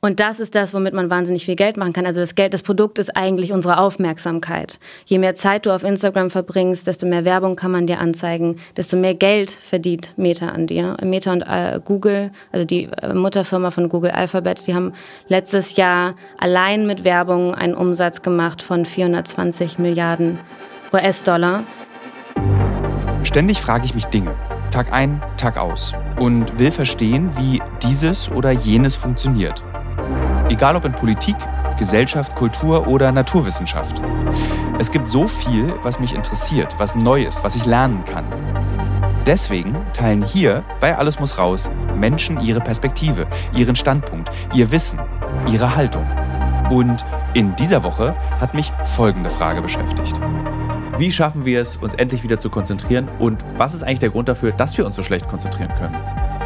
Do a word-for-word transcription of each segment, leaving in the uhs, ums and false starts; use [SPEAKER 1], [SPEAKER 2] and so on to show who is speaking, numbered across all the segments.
[SPEAKER 1] Und das ist das, womit man wahnsinnig viel Geld machen kann. Also das Geld, das Produkt ist eigentlich unsere Aufmerksamkeit. Je mehr Zeit du auf Instagram verbringst, desto mehr Werbung kann man dir anzeigen, desto mehr Geld verdient Meta an dir. Meta und äh, Google, also die äh, Mutterfirma von Google Alphabet, die haben letztes Jahr allein mit Werbung einen Umsatz gemacht von vierhundertzwanzig Milliarden U S-Dollar.
[SPEAKER 2] Ständig frage ich mich Dinge, Tag ein, Tag aus, und will verstehen, wie dieses oder jenes funktioniert. Egal ob in Politik, Gesellschaft, Kultur oder Naturwissenschaft. Es gibt so viel, was mich interessiert, was neu ist, was ich lernen kann. Deswegen teilen hier bei Alles muss raus Menschen ihre Perspektive, ihren Standpunkt, ihr Wissen, ihre Haltung. Und in dieser Woche hat mich folgende Frage beschäftigt. Wie schaffen wir es, uns endlich wieder zu konzentrieren? Und was ist eigentlich der Grund dafür, dass wir uns so schlecht konzentrieren können?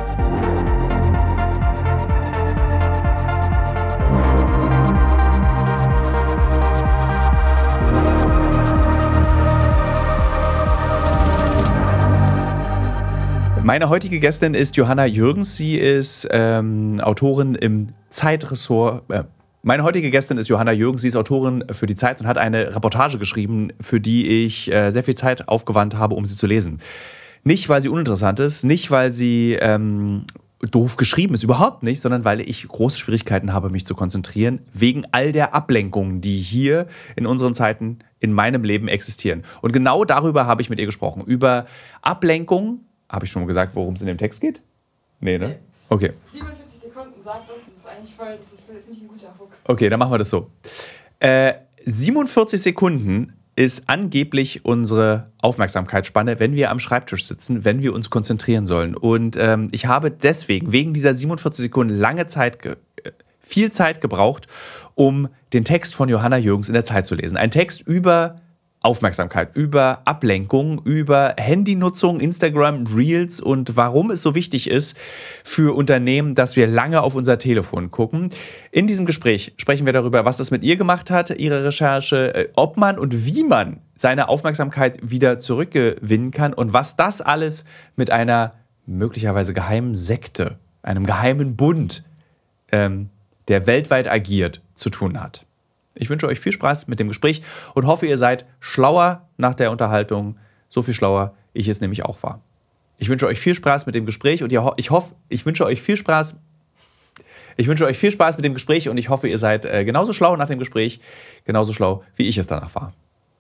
[SPEAKER 2] Meine heutige Gästin ist Johanna Jürgens. Sie ist ähm, Autorin im Zeitressort. Äh, meine heutige Gästin ist Johanna Jürgens. Sie ist Autorin für die Zeit und hat eine Reportage geschrieben, für die ich äh, sehr viel Zeit aufgewandt habe, um sie zu lesen. Nicht, weil sie uninteressant ist, nicht, weil sie ähm, doof geschrieben ist, überhaupt nicht, sondern weil ich große Schwierigkeiten habe, mich zu konzentrieren, wegen all der Ablenkungen, die hier in unseren Zeiten in meinem Leben existieren. Und genau darüber habe ich mit ihr gesprochen. Über Ablenkung. Habe ich schon gesagt, worum es in dem Text geht? Nee, ne? Okay.
[SPEAKER 3] siebenundvierzig Sekunden sagt das, das ist eigentlich voll, das ist, finde ich, ein guter Hook.
[SPEAKER 2] Okay, dann machen wir das so. Äh, siebenundvierzig Sekunden ist angeblich unsere Aufmerksamkeitsspanne, wenn wir am Schreibtisch sitzen, wenn wir uns konzentrieren sollen. Und ähm, ich habe deswegen, wegen dieser siebenundvierzig Sekunden, lange Zeit, ge- viel Zeit gebraucht, um den Text von Johanna Jürgens in der Zeit zu lesen. Ein Text über Aufmerksamkeit, über Ablenkung, über Handynutzung, Instagram, Reels und warum es so wichtig ist für Unternehmen, dass wir lange auf unser Telefon gucken. In diesem Gespräch sprechen wir darüber, was das mit ihr gemacht hat, ihre Recherche, ob man und wie man seine Aufmerksamkeit wieder zurückgewinnen kann und was das alles mit einer möglicherweise geheimen Sekte, einem geheimen Bund, ähm, der weltweit agiert, zu tun hat. Ich wünsche euch viel Spaß mit dem Gespräch und hoffe, ihr seid schlauer nach der Unterhaltung. So viel schlauer ich es nämlich auch war. Ich wünsche euch viel Spaß mit dem Gespräch und ich hoffe, ich wünsche euch viel Spaß. Ich wünsche euch viel Spaß mit dem Gespräch und ich hoffe, ihr seid äh, genauso schlau nach dem Gespräch, genauso schlau, wie ich es danach war.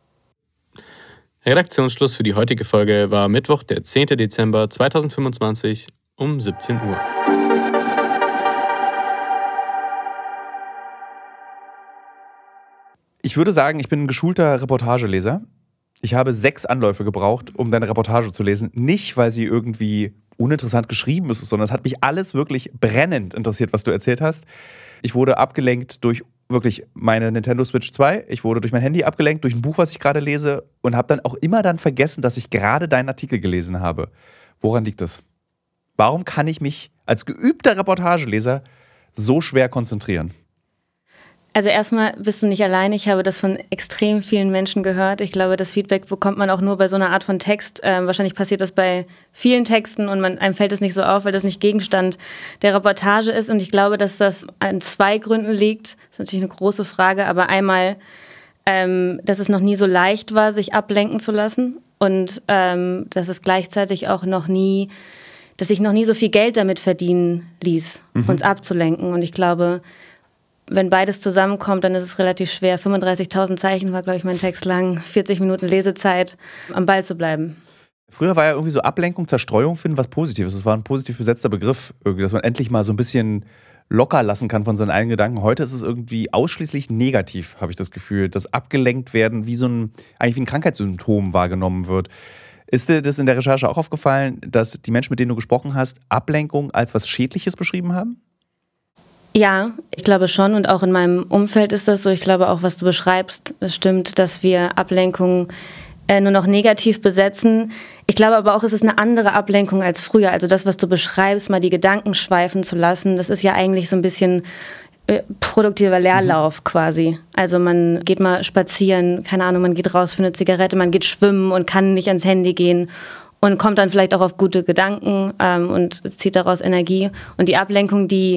[SPEAKER 4] Redaktionsschluss für die heutige Folge war Mittwoch, der zehnten Dezember zweitausendfünfundzwanzig um siebzehn Uhr.
[SPEAKER 2] Ich würde sagen, ich bin ein geschulter Reportageleser. Ich habe sechs Anläufe gebraucht, um deine Reportage zu lesen. Nicht, weil sie irgendwie uninteressant geschrieben ist, sondern es hat mich alles wirklich brennend interessiert, was du erzählt hast. Ich wurde abgelenkt durch wirklich meine Nintendo Switch zwei. Ich wurde durch mein Handy abgelenkt, durch ein Buch, was ich gerade lese und habe dann auch immer dann vergessen, dass ich gerade deinen Artikel gelesen habe. Woran liegt das? Warum kann ich mich als geübter Reportageleser so schwer konzentrieren?
[SPEAKER 1] Also erstmal bist du nicht alleine. Ich habe das von extrem vielen Menschen gehört. Ich glaube, das Feedback bekommt man auch nur bei so einer Art von Text. Ähm, wahrscheinlich passiert das bei vielen Texten und man, einem fällt es nicht so auf, weil das nicht Gegenstand der Reportage ist. Und ich glaube, dass das an zwei Gründen liegt. Das ist natürlich eine große Frage, aber einmal, ähm, dass es noch nie so leicht war, sich ablenken zu lassen und ähm, dass es gleichzeitig auch noch nie, dass sich noch nie so viel Geld damit verdienen ließ, mhm. uns abzulenken. Und ich glaube, wenn beides zusammenkommt, dann ist es relativ schwer. fünfunddreißigtausend Zeichen war, glaube ich, mein Text lang. vierzig Minuten Lesezeit, am Ball zu bleiben.
[SPEAKER 2] Früher war ja irgendwie so Ablenkung, Zerstreuung finden was Positives. Das war ein positiv besetzter Begriff, dass man endlich mal so ein bisschen locker lassen kann von seinen eigenen Gedanken. Heute ist es irgendwie ausschließlich negativ, habe ich das Gefühl, dass abgelenkt werden wie so ein, eigentlich wie ein Krankheitssymptom wahrgenommen wird. Ist dir das in der Recherche auch aufgefallen, dass die Menschen, mit denen du gesprochen hast, Ablenkung als was Schädliches beschrieben haben?
[SPEAKER 1] Ja, ich glaube schon und auch in meinem Umfeld ist das so. Ich glaube auch, was du beschreibst, es stimmt, dass wir Ablenkung äh, nur noch negativ besetzen. Ich glaube aber auch, es ist eine andere Ablenkung als früher. Also das, was du beschreibst, mal die Gedanken schweifen zu lassen, das ist ja eigentlich so ein bisschen äh, produktiver Leerlauf mhm. quasi. Also man geht mal spazieren, keine Ahnung, man geht raus für eine Zigarette, man geht schwimmen und kann nicht ans Handy gehen. Und kommt dann vielleicht auch auf gute Gedanken ähm, und zieht daraus Energie. Und die Ablenkung, die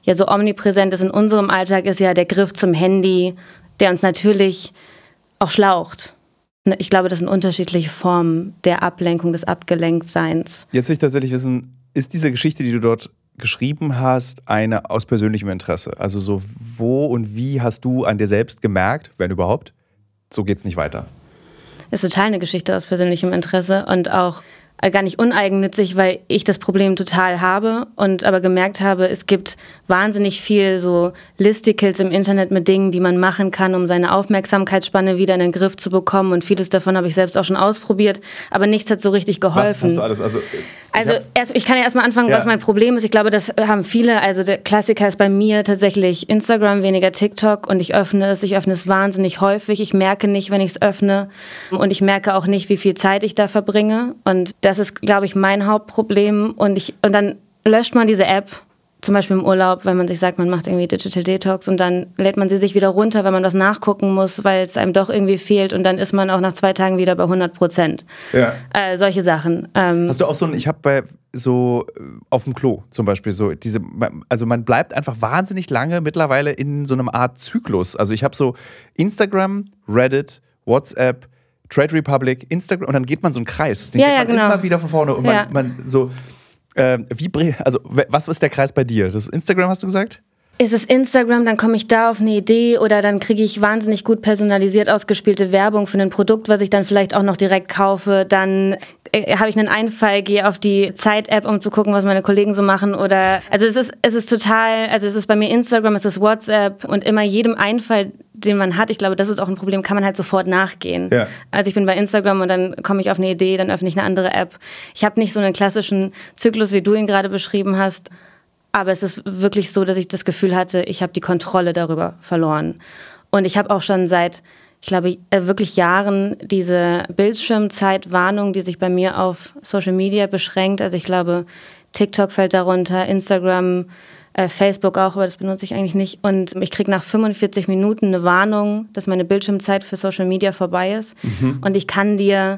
[SPEAKER 1] ja so omnipräsent ist in unserem Alltag, ist ja der Griff zum Handy, der uns natürlich auch schlaucht. Ich glaube, das sind unterschiedliche Formen der Ablenkung, des Abgelenktseins.
[SPEAKER 2] Jetzt will ich tatsächlich wissen, ist diese Geschichte, die du dort geschrieben hast, eine aus persönlichem Interesse? Also so, wo und wie hast du an dir selbst gemerkt, wenn überhaupt, so geht's nicht weiter?
[SPEAKER 1] Ist total eine Geschichte aus persönlichem Interesse und auch gar nicht uneigennützig, weil ich das Problem total habe und aber gemerkt habe, es gibt wahnsinnig viel so Listicles im Internet mit Dingen, die man machen kann, um seine Aufmerksamkeitsspanne wieder in den Griff zu bekommen, und vieles davon habe ich selbst auch schon ausprobiert, aber nichts hat so richtig geholfen.
[SPEAKER 2] Was hast du alles? Also,
[SPEAKER 1] also erst, ich kann ja erstmal anfangen, ja. was mein Problem ist. Ich glaube, das haben viele, also der Klassiker ist bei mir tatsächlich Instagram, weniger TikTok, und ich öffne es, ich öffne es wahnsinnig häufig. Ich merke nicht, wenn ich es öffne, und ich merke auch nicht, wie viel Zeit ich da verbringe, und das ist, glaube ich, mein Hauptproblem. Und, ich, und dann löscht man diese App, zum Beispiel im Urlaub, wenn man sich sagt, man macht irgendwie Digital Detox, und dann lädt man sie sich wieder runter, wenn man was nachgucken muss, weil es einem doch irgendwie fehlt, und dann ist man auch nach zwei Tagen wieder bei hundert Prozent. Ja. Äh, solche Sachen. Ähm
[SPEAKER 2] Hast du auch so ein, ich habe bei so auf dem Klo zum Beispiel so diese, also man bleibt einfach wahnsinnig lange mittlerweile in so einem Art Zyklus. Also ich habe so Instagram, Reddit, WhatsApp, Trade Republic, Instagram, und dann geht man so einen Kreis. Den
[SPEAKER 1] ja,
[SPEAKER 2] geht
[SPEAKER 1] ja,
[SPEAKER 2] man
[SPEAKER 1] genau.
[SPEAKER 2] immer wieder von vorne, und man,
[SPEAKER 1] ja.
[SPEAKER 2] man so äh, wie, also was ist der Kreis bei dir? Das ist Instagram, hast du gesagt?
[SPEAKER 1] Ist es Instagram, dann komme ich da auf eine Idee, oder dann kriege ich wahnsinnig gut personalisiert ausgespielte Werbung für ein Produkt, was ich dann vielleicht auch noch direkt kaufe. Dann äh, habe ich einen Einfall, gehe auf die Zeit-App, um zu gucken, was meine Kollegen so machen. Oder also es ist, es ist total, also es ist bei mir Instagram, es ist WhatsApp, und immer jedem Einfall, den man hat, ich glaube, das ist auch ein Problem, kann man halt sofort nachgehen. Ja. Also ich bin bei Instagram und dann komme ich auf eine Idee, dann öffne ich eine andere App. Ich habe nicht so einen klassischen Zyklus, wie du ihn gerade beschrieben hast, aber es ist wirklich so, dass ich das Gefühl hatte, ich habe die Kontrolle darüber verloren. Und ich habe auch schon seit, ich glaube, wirklich Jahren diese Bildschirmzeitwarnung, die sich bei mir auf Social Media beschränkt. Also ich glaube, TikTok fällt darunter, Instagram, äh, Facebook auch, aber das benutze ich eigentlich nicht. Und ich kriege nach fünfundvierzig Minuten eine Warnung, dass meine Bildschirmzeit für Social Media vorbei ist. Mhm. Und ich kann dir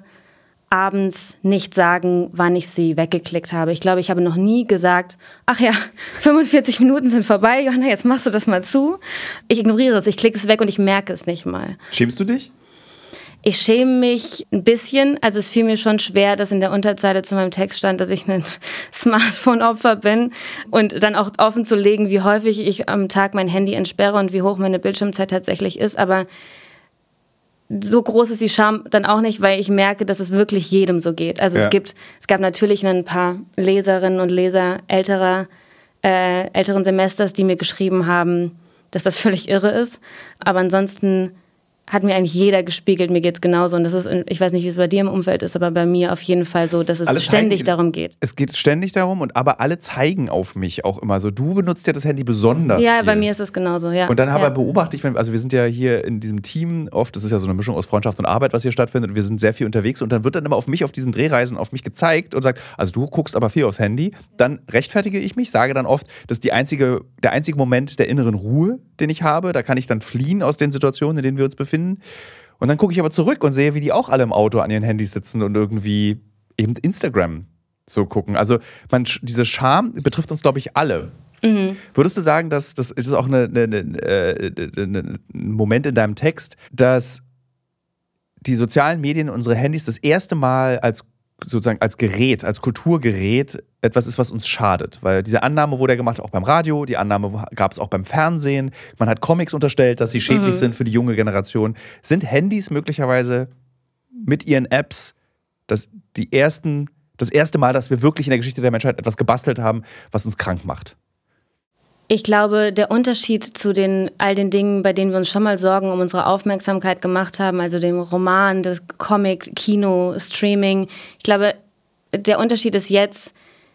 [SPEAKER 1] abends nicht sagen, wann ich sie weggeklickt habe. Ich glaube, ich habe noch nie gesagt, ach ja, fünfundvierzig Minuten sind vorbei, Johanna, jetzt machst du das mal zu. Ich ignoriere es, ich klicke es weg und ich merke es nicht mal.
[SPEAKER 2] Schämst du dich?
[SPEAKER 1] Ich schäme mich ein bisschen. Also es fiel mir schon schwer, dass in der Unterzeile zu meinem Text stand, dass ich ein Smartphone-Opfer bin, und dann auch offen zu legen, wie häufig ich am Tag mein Handy entsperre und wie hoch meine Bildschirmzeit tatsächlich ist. Aber so groß ist die Scham dann auch nicht, weil ich merke, dass es wirklich jedem so geht. Also ja. es gibt, es gab natürlich ein paar Leserinnen und Leser älterer, äh, älteren Semesters, die mir geschrieben haben, dass das völlig irre ist. Aber ansonsten hat mir eigentlich jeder gespiegelt, mir geht's genauso. Und das ist, ich weiß nicht, wie es bei dir im Umfeld ist, aber bei mir auf jeden Fall so, dass es alle ständig zeigen, darum geht.
[SPEAKER 2] Es geht ständig darum, und aber alle zeigen auf mich auch immer so. Du benutzt ja das Handy besonders
[SPEAKER 1] Ja,
[SPEAKER 2] viel.
[SPEAKER 1] bei mir ist es genauso, ja.
[SPEAKER 2] Und dann aber
[SPEAKER 1] ja.
[SPEAKER 2] beobachte ich, also wir sind ja hier in diesem Team oft, das ist ja so eine Mischung aus Freundschaft und Arbeit, was hier stattfindet, und wir sind sehr viel unterwegs, und dann wird dann immer auf mich, auf diesen Drehreisen, auf mich gezeigt und sagt, also du guckst aber viel aufs Handy. Dann rechtfertige ich mich, sage dann oft, das ist die einzige, der einzige Moment der inneren Ruhe, den ich habe. Da kann ich dann fliehen aus den Situationen, in denen wir uns befinden. Und dann gucke ich aber zurück und sehe, wie die auch alle im Auto an ihren Handys sitzen und irgendwie eben Instagram so gucken. Also man, diese Scham betrifft uns, glaube ich, alle. Mhm. Würdest du sagen, dass das ist auch eine, eine, eine, eine, ein Moment in deinem Text, dass die sozialen Medien, unsere Handys, das erste Mal als sozusagen als Gerät, als Kulturgerät etwas ist, was uns schadet? Weil diese Annahme wurde ja gemacht, auch beim Radio, die Annahme gab es auch beim Fernsehen. Man hat Comics unterstellt, dass sie schädlich mhm. sind für die junge Generation. Sind Handys möglicherweise mit ihren Apps das, die ersten, das erste Mal, dass wir wirklich in der Geschichte der Menschheit etwas gebastelt haben, was uns krank macht?
[SPEAKER 1] Ich glaube, der Unterschied zu den all den Dingen, bei denen wir uns schon mal Sorgen um unsere Aufmerksamkeit gemacht haben, also dem Roman, das Comic, Kino, Streaming, ich glaube, der Unterschied ist jetzt,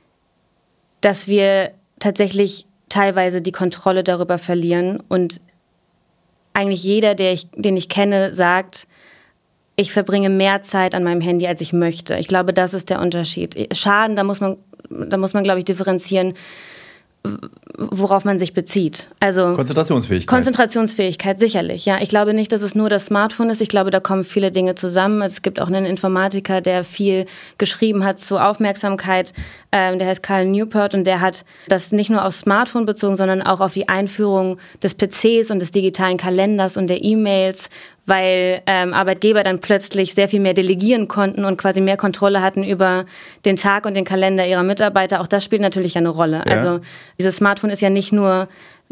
[SPEAKER 1] dass wir tatsächlich teilweise die Kontrolle darüber verlieren, und eigentlich jeder, der ich, den ich kenne, sagt, ich verbringe mehr Zeit an meinem Handy, als ich möchte. Ich glaube, das ist der Unterschied. Schaden, da muss man, da muss man, glaube ich, differenzieren. worauf man sich bezieht. Also
[SPEAKER 2] Konzentrationsfähigkeit.
[SPEAKER 1] Konzentrationsfähigkeit, sicherlich. Ja, ich glaube nicht, dass es nur das Smartphone ist. Ich glaube, da kommen viele Dinge zusammen. Es gibt auch einen Informatiker, der viel geschrieben hat zu Aufmerksamkeit. Ähm, der heißt Carl Newport und der hat das nicht nur aufs Smartphone bezogen, sondern auch auf die Einführung des P Cs und des digitalen Kalenders und der E-Mails, weil ähm, Arbeitgeber dann plötzlich sehr viel mehr delegieren konnten und quasi mehr Kontrolle hatten über den Tag und den Kalender ihrer Mitarbeiter. Auch das spielt natürlich eine Rolle.
[SPEAKER 2] Ja.
[SPEAKER 1] Also dieses Smartphone ist ja nicht nur,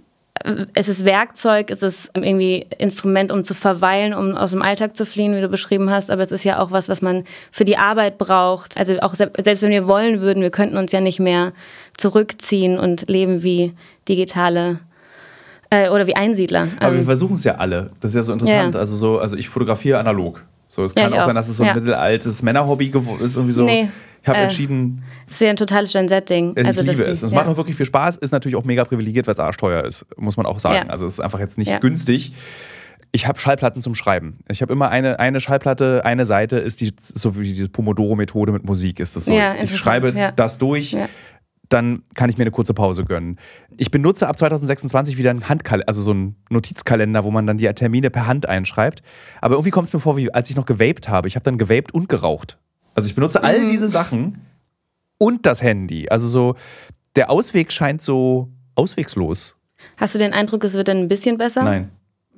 [SPEAKER 1] es ist Werkzeug, es ist irgendwie Instrument, um zu verweilen, um aus dem Alltag zu fliehen, wie du beschrieben hast, aber es ist ja auch was, was man für die Arbeit braucht. Also auch selbst wenn wir wollen würden, wir könnten uns ja nicht mehr zurückziehen und leben wie digitale oder wie Einsiedler.
[SPEAKER 2] Aber wir versuchen es ja alle. Das ist ja so interessant.
[SPEAKER 1] Ja.
[SPEAKER 2] Also, so, also ich fotografiere analog. So, es kann
[SPEAKER 1] ja,
[SPEAKER 2] auch
[SPEAKER 1] auch
[SPEAKER 2] sein, dass es so ein
[SPEAKER 1] ja.
[SPEAKER 2] mittelaltes Männerhobby geworden ist. Irgendwie so.
[SPEAKER 1] Nee,
[SPEAKER 2] ich habe
[SPEAKER 1] äh,
[SPEAKER 2] entschieden.
[SPEAKER 1] Das ist ja ein totales Gen-Z-Ding.
[SPEAKER 2] Ich
[SPEAKER 1] also,
[SPEAKER 2] liebe
[SPEAKER 1] die,
[SPEAKER 2] es. Es
[SPEAKER 1] ja.
[SPEAKER 2] macht auch wirklich viel Spaß. Ist natürlich auch mega privilegiert, weil es arschteuer ist. Muss man auch sagen.
[SPEAKER 1] Ja.
[SPEAKER 2] Also es ist einfach jetzt nicht
[SPEAKER 1] ja.
[SPEAKER 2] günstig. Ich habe Schallplatten zum Schreiben. Ich habe immer eine, eine Schallplatte, eine Seite ist die, so wie diese Pomodoro-Methode mit Musik. Ist das so?
[SPEAKER 1] Ja,
[SPEAKER 2] ich schreibe
[SPEAKER 1] ja.
[SPEAKER 2] das durch.
[SPEAKER 1] Ja.
[SPEAKER 2] Dann kann ich mir eine kurze Pause gönnen. Ich benutze ab zwanzig sechsundzwanzig wieder einen Handkalender, also so einen Notizkalender, wo man dann die Termine per Hand einschreibt. Aber irgendwie kommt es mir vor, wie als ich noch gewaped habe. Ich habe dann gewaped und geraucht. Also ich benutze all diese Sachen und das Handy. Also so, der Ausweg scheint so auswegslos.
[SPEAKER 1] Hast du den Eindruck, es wird dann ein bisschen besser?
[SPEAKER 2] Nein.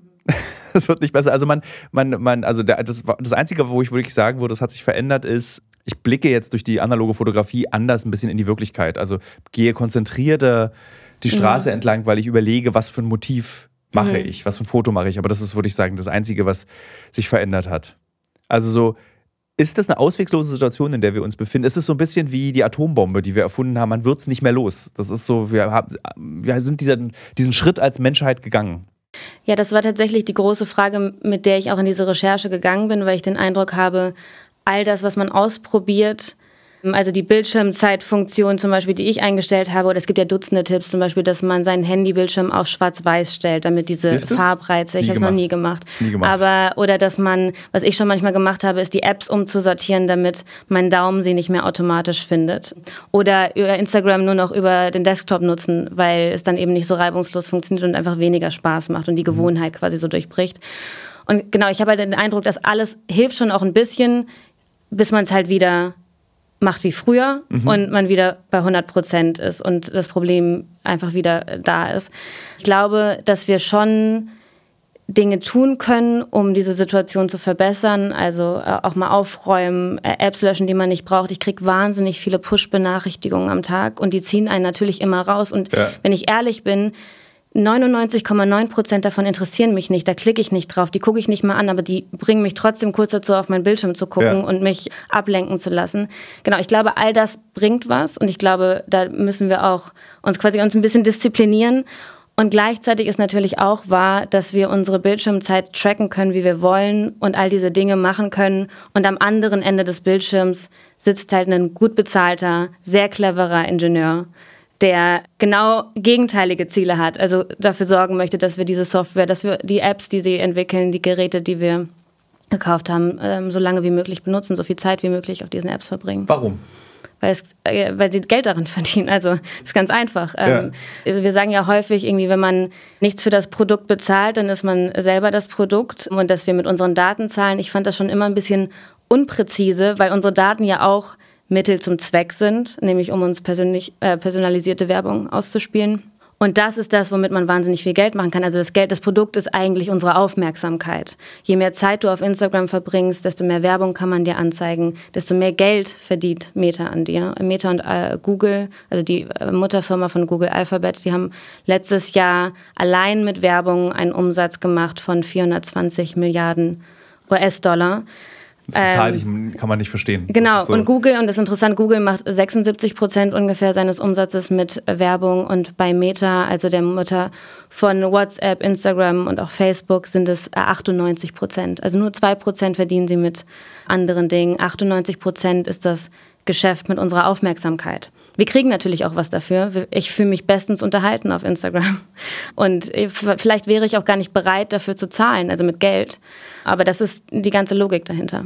[SPEAKER 2] Es wird nicht besser. Also man, man, man, also der, das, das Einzige, wo ich wirklich sagen würde, das hat sich verändert, ist, ich blicke jetzt durch die analoge Fotografie anders ein bisschen in die Wirklichkeit. Also gehe konzentrierter die Straße mhm. entlang, weil ich überlege, was für ein Motiv mache mhm. ich, was für ein Foto mache ich. Aber das ist, würde ich sagen, das Einzige, was sich verändert hat. Also so, ist das eine auswegslose Situation, in der wir uns befinden? Es ist so ein bisschen wie die Atombombe, die wir erfunden haben. Man wird es nicht mehr los. Das ist so, wir, haben, wir sind diesen, diesen Schritt als Menschheit gegangen.
[SPEAKER 1] Ja, das war tatsächlich die große Frage, mit der ich auch in diese Recherche gegangen bin, weil ich den Eindruck habe, all das, was man ausprobiert, also die Bildschirmzeitfunktion zum Beispiel, die ich eingestellt habe, oder es gibt ja Dutzende Tipps, zum Beispiel, dass man seinen Handybildschirm auf schwarz-weiß stellt, damit diese Farbreize, ich habe es noch nie gemacht,
[SPEAKER 2] nie gemacht.
[SPEAKER 1] Aber oder dass man, was ich schon manchmal gemacht habe, ist die Apps umzusortieren, damit mein Daumen sie nicht mehr automatisch findet. Oder über Instagram nur noch über den Desktop nutzen, weil es dann eben nicht so reibungslos funktioniert und einfach weniger Spaß macht und die Gewohnheit quasi so durchbricht. Und genau, ich habe halt den Eindruck, dass alles hilft schon auch ein bisschen, bis man es halt wieder macht wie früher mhm. und man wieder bei hundert Prozent ist und das Problem einfach wieder da ist. Ich glaube, dass wir schon Dinge tun können, um diese Situation zu verbessern, also auch mal aufräumen, Apps löschen, die man nicht braucht. Ich kriege wahnsinnig viele Push-Benachrichtigungen am Tag und die ziehen einen natürlich immer raus. Und ja. wenn ich ehrlich bin, neunundneunzig Komma neun Prozent davon interessieren mich nicht, da klicke ich nicht drauf, die gucke ich nicht mal an, aber die bringen mich trotzdem kurz dazu, auf meinen Bildschirm zu gucken ja. und mich ablenken zu lassen. Genau, ich glaube, all das bringt was und ich glaube, da müssen wir auch uns quasi uns ein bisschen disziplinieren. Und gleichzeitig ist natürlich auch wahr, dass wir unsere Bildschirmzeit tracken können, wie wir wollen und all diese Dinge machen können. Und am anderen Ende des Bildschirms sitzt halt ein gut bezahlter, sehr cleverer Ingenieur, der genau gegenteilige Ziele hat, also dafür sorgen möchte, dass wir diese Software, dass wir die Apps, die sie entwickeln, die Geräte, die wir gekauft haben, ähm, so lange wie möglich benutzen, so viel Zeit wie möglich auf diesen Apps verbringen.
[SPEAKER 2] Warum?
[SPEAKER 1] Weil, es, äh, weil sie Geld daran verdienen, also das ist ganz einfach. Ähm, ja. Wir sagen ja häufig, irgendwie, wenn man nichts für das Produkt bezahlt, dann ist man selber das Produkt und dass wir mit unseren Daten zahlen. Ich fand das schon immer ein bisschen unpräzise, weil unsere Daten ja auch Mittel zum Zweck sind, nämlich um uns persönlich, äh, personalisierte Werbung auszuspielen. Und das ist das, womit man wahnsinnig viel Geld machen kann. Also das Geld, das Produkt ist eigentlich unsere Aufmerksamkeit. Je mehr Zeit du auf Instagram verbringst, desto mehr Werbung kann man dir anzeigen, desto mehr Geld verdient Meta an dir. Meta und äh, Google, also die äh, Mutterfirma von Google Alphabet, die haben letztes Jahr allein mit Werbung einen Umsatz gemacht von vierhundertzwanzig Milliarden U S-Dollar.
[SPEAKER 2] Das Zahl ähm, kann man nicht verstehen.
[SPEAKER 1] Genau,
[SPEAKER 2] so.
[SPEAKER 1] Und Google, und das ist interessant, Google macht sechsundsiebzig Prozent ungefähr seines Umsatzes mit Werbung und bei Meta, also der Mutter von WhatsApp, Instagram und auch Facebook, sind es achtundneunzig Prozent. Also nur zwei Prozent verdienen sie mit anderen Dingen. achtundneunzig Prozent ist das Geschäft mit unserer Aufmerksamkeit. Wir kriegen natürlich auch was dafür. Ich fühle mich bestens unterhalten auf Instagram. Und vielleicht wäre ich auch gar nicht bereit, dafür zu zahlen, also mit Geld. Aber das ist die ganze Logik dahinter.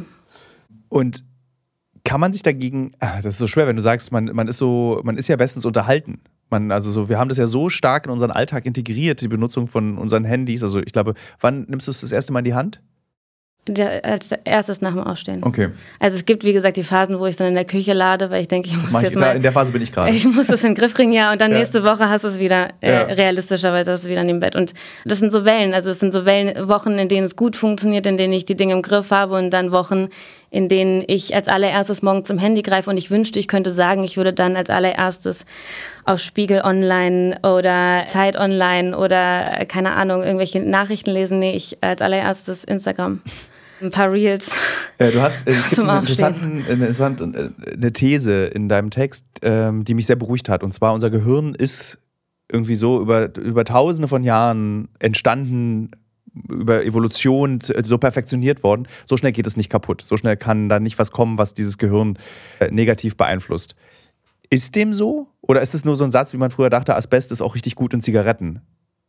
[SPEAKER 2] Und kann man sich dagegen, ach, das ist so schwer, wenn du sagst, man, man ist so, man ist ja bestens unterhalten. Man, also so, wir haben das ja so stark in unseren Alltag integriert, die Benutzung von unseren Handys. Also ich glaube, wann nimmst du es das erste Mal in die Hand?
[SPEAKER 1] Der, als erstes nach dem Aufstehen.
[SPEAKER 2] Okay.
[SPEAKER 1] Also es gibt, wie gesagt, die Phasen, wo ich es dann in der Küche lade, weil ich denke, ich muss
[SPEAKER 2] Mach
[SPEAKER 1] jetzt
[SPEAKER 2] ich,
[SPEAKER 1] mal...
[SPEAKER 2] da, in der Phase bin ich gerade.
[SPEAKER 1] Ich muss das in den Griff kriegen, ja, und dann
[SPEAKER 2] Ja.
[SPEAKER 1] nächste Woche hast du es wieder, äh,
[SPEAKER 2] Ja.
[SPEAKER 1] realistischerweise hast du es wieder in dem Bett. Und das sind so Wellen, also es sind so Wellen, Wochen, in denen es gut funktioniert, in denen ich die Dinge im Griff habe und dann Wochen, in denen ich als allererstes morgen zum Handy greife und ich wünschte, ich könnte sagen, ich würde dann als allererstes auf Spiegel Online oder Zeit Online oder, äh, keine Ahnung, irgendwelche Nachrichten lesen. Nee, ich als allererstes Instagram. Ein paar Reels.
[SPEAKER 2] Ja, du hast äh, es gibt
[SPEAKER 1] Zum
[SPEAKER 2] eine,
[SPEAKER 1] Aufstehen.
[SPEAKER 2] interessanten, eine, interessante, eine These in deinem Text, ähm, die mich sehr beruhigt hat. Und zwar, unser Gehirn ist irgendwie so über, über tausende von Jahren entstanden, über Evolution so perfektioniert worden. So schnell geht es nicht kaputt. So schnell kann da nicht was kommen, was dieses Gehirn äh, negativ beeinflusst. Ist dem so? Oder ist es nur so ein Satz, wie man früher dachte, Asbest ist auch richtig gut in Zigaretten?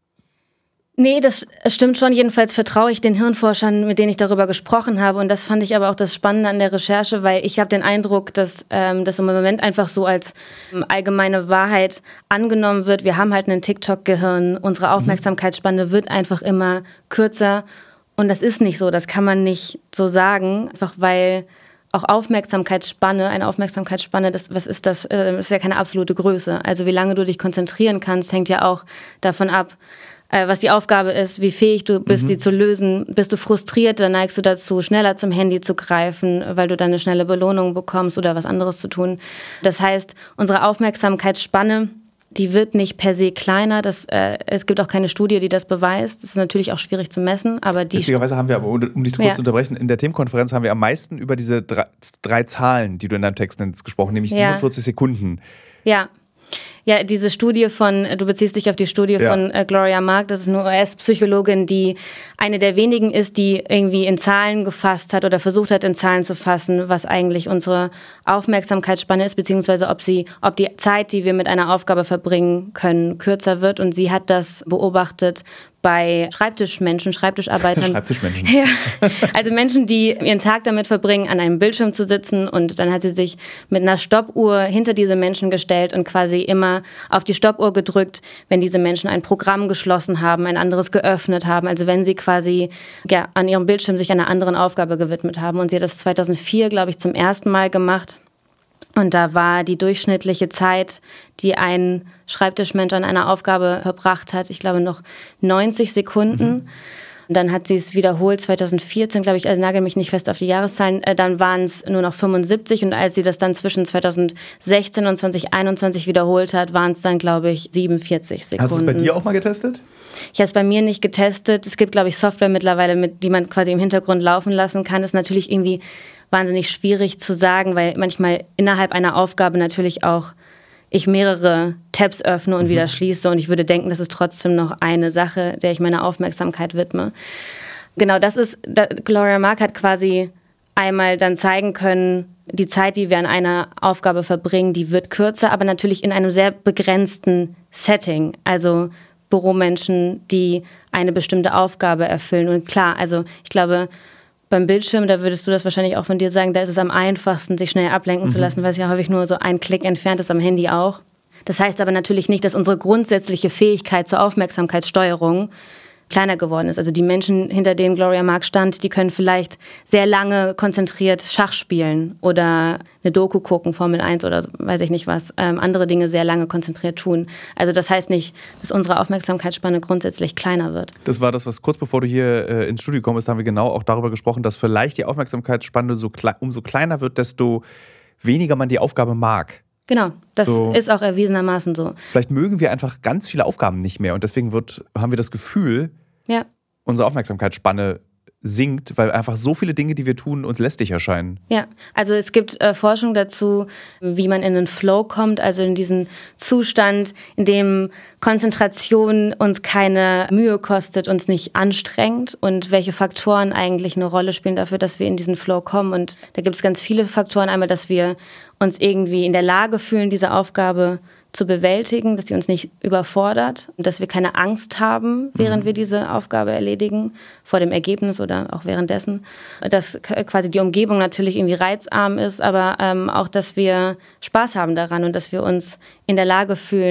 [SPEAKER 1] Nee, das stimmt schon. Jedenfalls vertraue ich den Hirnforschern, mit denen ich darüber gesprochen habe. Und das fand ich aber auch das Spannende an der Recherche, weil ich habe den Eindruck, dass ähm, das im Moment einfach so als ähm, allgemeine Wahrheit angenommen wird. Wir haben halt ein TikTok-Gehirn. Unsere Aufmerksamkeitsspanne wird einfach immer kürzer. Und das ist nicht so. Das kann man nicht so sagen, einfach weil auch Aufmerksamkeitsspanne, eine Aufmerksamkeitsspanne, das, was ist das? Äh, das ist ja keine absolute Größe. Also wie lange du dich konzentrieren kannst, hängt ja auch davon ab, was die Aufgabe ist, wie fähig du bist, mhm. die zu lösen. Bist du frustriert, dann neigst du dazu, schneller zum Handy zu greifen, weil du dann eine schnelle Belohnung bekommst oder was anderes zu tun. Das heißt, unsere Aufmerksamkeitsspanne, die wird nicht per se kleiner. Das, äh, es gibt auch keine Studie, die das beweist. Das ist natürlich auch schwierig zu messen, aber die...
[SPEAKER 2] Witzigerweise haben wir aber, um dich kurz
[SPEAKER 1] Ja.
[SPEAKER 2] zu unterbrechen, in der Themenkonferenz haben wir am meisten über diese drei, drei Zahlen, die du in deinem Text nennst, gesprochen, nämlich
[SPEAKER 1] Ja.
[SPEAKER 2] siebenundvierzig Sekunden.
[SPEAKER 1] Ja. Ja, diese Studie von, du beziehst dich auf die Studie
[SPEAKER 2] Ja.
[SPEAKER 1] von äh, Gloria Mark, das ist eine U S-Psychologin, die eine der wenigen ist, die irgendwie in Zahlen gefasst hat oder versucht hat, in Zahlen zu fassen, was eigentlich unsere Aufmerksamkeitsspanne ist, beziehungsweise ob sie, ob die Zeit, die wir mit einer Aufgabe verbringen können, kürzer wird. Und sie hat das beobachtet bei Schreibtischmenschen, Schreibtischarbeitern.
[SPEAKER 2] Schreibtischmenschen.
[SPEAKER 1] Ja, also Menschen, die ihren Tag damit verbringen, an einem Bildschirm zu sitzen, und dann hat sie sich mit einer Stoppuhr hinter diese Menschen gestellt und quasi immer auf die Stoppuhr gedrückt, wenn diese Menschen ein Programm geschlossen haben, ein anderes geöffnet haben, also wenn sie quasi ja, an ihrem Bildschirm sich einer anderen Aufgabe gewidmet haben. Und sie hat das zweitausendvier, glaube ich, zum ersten Mal gemacht. Und da war die durchschnittliche Zeit, die ein Schreibtischmensch an einer Aufgabe verbracht hat, ich glaube noch neunzig Sekunden. Mhm. Und dann hat sie es wiederholt, zweitausendvierzehn, glaube ich, also nagel mich nicht fest auf die Jahreszahlen, äh, dann waren es nur noch fünfundsiebzig. Und als sie das dann zwischen zweitausendsechzehn und zweitausendeinundzwanzig wiederholt hat, waren es dann, glaube ich, siebenundvierzig Sekunden.
[SPEAKER 2] Hast du es bei dir auch mal getestet?
[SPEAKER 1] Ich habe es bei mir nicht getestet. Es gibt, glaube ich, Software mittlerweile, mit, die man quasi im Hintergrund laufen lassen kann. Das ist natürlich irgendwie wahnsinnig schwierig zu sagen, weil manchmal innerhalb einer Aufgabe natürlich auch ich mehrere Tabs öffne und mhm. wieder schließe, und ich würde denken, das ist trotzdem noch eine Sache, der ich meine Aufmerksamkeit widme. Genau, das ist, da, Gloria Mark hat quasi einmal dann zeigen können, die Zeit, die wir an einer Aufgabe verbringen, die wird kürzer, aber natürlich in einem sehr begrenzten Setting, also Büromenschen, die eine bestimmte Aufgabe erfüllen. Und klar, also ich glaube, beim Bildschirm, da würdest du das wahrscheinlich auch von dir sagen, da ist es am einfachsten, sich schnell ablenken mhm. zu lassen, weil es ja häufig nur so ein Klick entfernt ist, am Handy auch. Das heißt aber natürlich nicht, dass unsere grundsätzliche Fähigkeit zur Aufmerksamkeitssteuerung kleiner geworden ist. Also die Menschen, hinter denen Gloria Mark stand, die können vielleicht sehr lange konzentriert Schach spielen oder eine Doku gucken, Formel eins oder weiß ich nicht was, ähm, andere Dinge sehr lange konzentriert tun. Also das heißt nicht, dass unsere Aufmerksamkeitsspanne grundsätzlich kleiner wird.
[SPEAKER 2] Das war das, was kurz bevor du hier äh, ins Studio gekommen bist, haben wir genau auch darüber gesprochen, dass vielleicht die Aufmerksamkeitsspanne so kle- umso kleiner wird, desto weniger man die Aufgabe mag.
[SPEAKER 1] Genau, das
[SPEAKER 2] so,
[SPEAKER 1] ist auch erwiesenermaßen so.
[SPEAKER 2] Vielleicht mögen wir einfach ganz viele Aufgaben nicht mehr und deswegen wird, haben wir das Gefühl,
[SPEAKER 1] ja.
[SPEAKER 2] unsere Aufmerksamkeitsspanne sinkt, weil einfach so viele Dinge, die wir tun, uns lästig erscheinen.
[SPEAKER 1] Ja, also es gibt äh, Forschung dazu, wie man in den Flow kommt, also in diesen Zustand, in dem Konzentration uns keine Mühe kostet, uns nicht anstrengt, und welche Faktoren eigentlich eine Rolle spielen dafür, dass wir in diesen Flow kommen. Und da gibt es ganz viele Faktoren. Einmal, dass wir uns irgendwie in der Lage fühlen, diese Aufgabe zu bewältigen, dass sie uns nicht überfordert und dass wir keine Angst haben, während mhm. wir diese Aufgabe erledigen, vor dem Ergebnis oder auch währenddessen. Dass quasi die Umgebung natürlich irgendwie reizarm ist, aber ähm, auch, dass wir Spaß haben daran und dass wir uns in der Lage fühlen,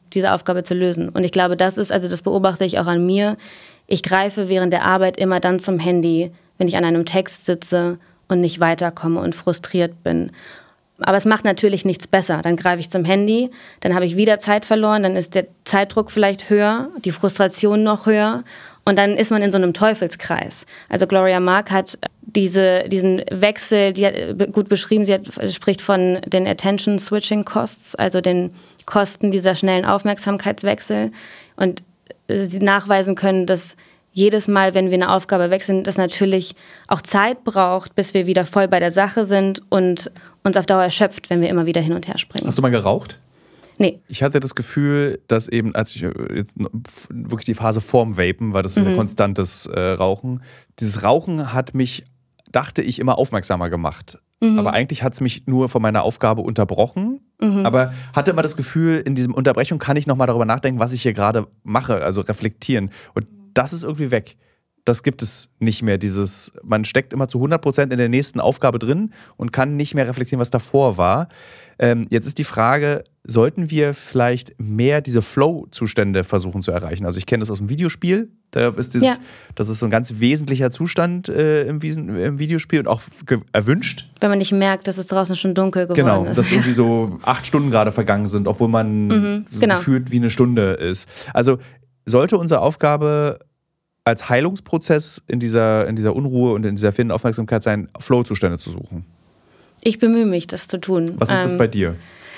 [SPEAKER 1] diese Aufgabe zu lösen. Und ich glaube, das ist, also das beobachte ich auch an mir. Ich greife während der Arbeit immer dann zum Handy, wenn ich an einem Text sitze und nicht weiterkomme und frustriert bin. Aber es macht natürlich nichts besser. Dann greife ich zum Handy, dann habe ich wieder Zeit verloren, dann ist der Zeitdruck vielleicht höher, die Frustration noch höher und dann ist man in so einem Teufelskreis. Also Gloria Mark hat diese, diesen Wechsel, die hat gut beschrieben, sie hat, spricht von den Attention Switching Costs, also den Kosten dieser schnellen Aufmerksamkeitswechsel und sie nachweisen können, dass jedes Mal, wenn wir eine Aufgabe wechseln, das natürlich auch Zeit braucht, bis wir wieder voll bei der Sache sind und uns auf Dauer erschöpft, wenn wir immer wieder hin und her springen.
[SPEAKER 2] Hast du mal geraucht?
[SPEAKER 1] Nee.
[SPEAKER 2] Ich hatte das Gefühl, dass eben, als ich jetzt wirklich die Phase vorm Vapen, war das mhm. ein konstantes äh, Rauchen. Dieses Rauchen hat mich, dachte ich, immer aufmerksamer gemacht. Mhm. Aber eigentlich hat es mich nur von meiner Aufgabe unterbrochen. Mhm. Aber hatte immer das Gefühl, in diesem Unterbrechung kann ich nochmal darüber nachdenken, was ich hier gerade mache, also reflektieren. Und das ist irgendwie weg. Das gibt es nicht mehr. Dieses, man steckt immer zu hundert Prozent in der nächsten Aufgabe drin und kann nicht mehr reflektieren, was davor war. Ähm, jetzt ist die Frage, sollten wir vielleicht mehr diese Flow-Zustände versuchen zu erreichen? Also ich kenne das aus dem Videospiel. Da ist dieses, ja. Das ist so ein ganz wesentlicher Zustand äh, im, im Videospiel und auch erwünscht.
[SPEAKER 1] Wenn man nicht merkt, dass es draußen schon dunkel geworden
[SPEAKER 2] genau,
[SPEAKER 1] ist.
[SPEAKER 2] Genau, dass irgendwie so acht Stunden gerade vergangen sind, obwohl man
[SPEAKER 1] mhm,
[SPEAKER 2] so
[SPEAKER 1] genau.
[SPEAKER 2] gefühlt wie eine Stunde ist. Also sollte unsere Aufgabe als Heilungsprozess in dieser, in dieser Unruhe und in dieser fehlenden Aufmerksamkeit sein, Flow-Zustände zu suchen?
[SPEAKER 1] Ich bemühe mich, das zu tun.
[SPEAKER 2] Was ist
[SPEAKER 1] ähm,
[SPEAKER 2] das bei dir?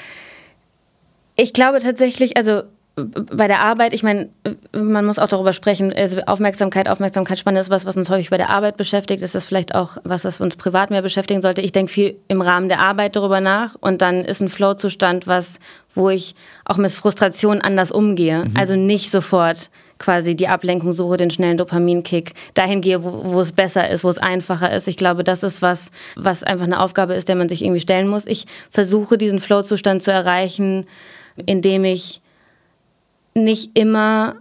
[SPEAKER 1] Ich glaube tatsächlich, also bei der Arbeit, ich meine, man muss auch darüber sprechen, also Aufmerksamkeit, Aufmerksamkeitsspanne ist was, was uns häufig bei der Arbeit beschäftigt. Ist das vielleicht auch was, was uns privat mehr beschäftigen sollte? Ich denke viel im Rahmen der Arbeit darüber nach und dann ist ein Flow-Zustand was, wo ich auch mit Frustration anders umgehe. Mhm. Also nicht sofort quasi die Ablenkung suche, den schnellen Dopaminkick, dahin gehe, wo, wo es besser ist, wo es einfacher ist. Ich glaube, das ist was, was einfach eine Aufgabe ist, der man sich irgendwie stellen muss. Ich versuche, diesen Flow-Zustand zu erreichen, indem ich nicht immer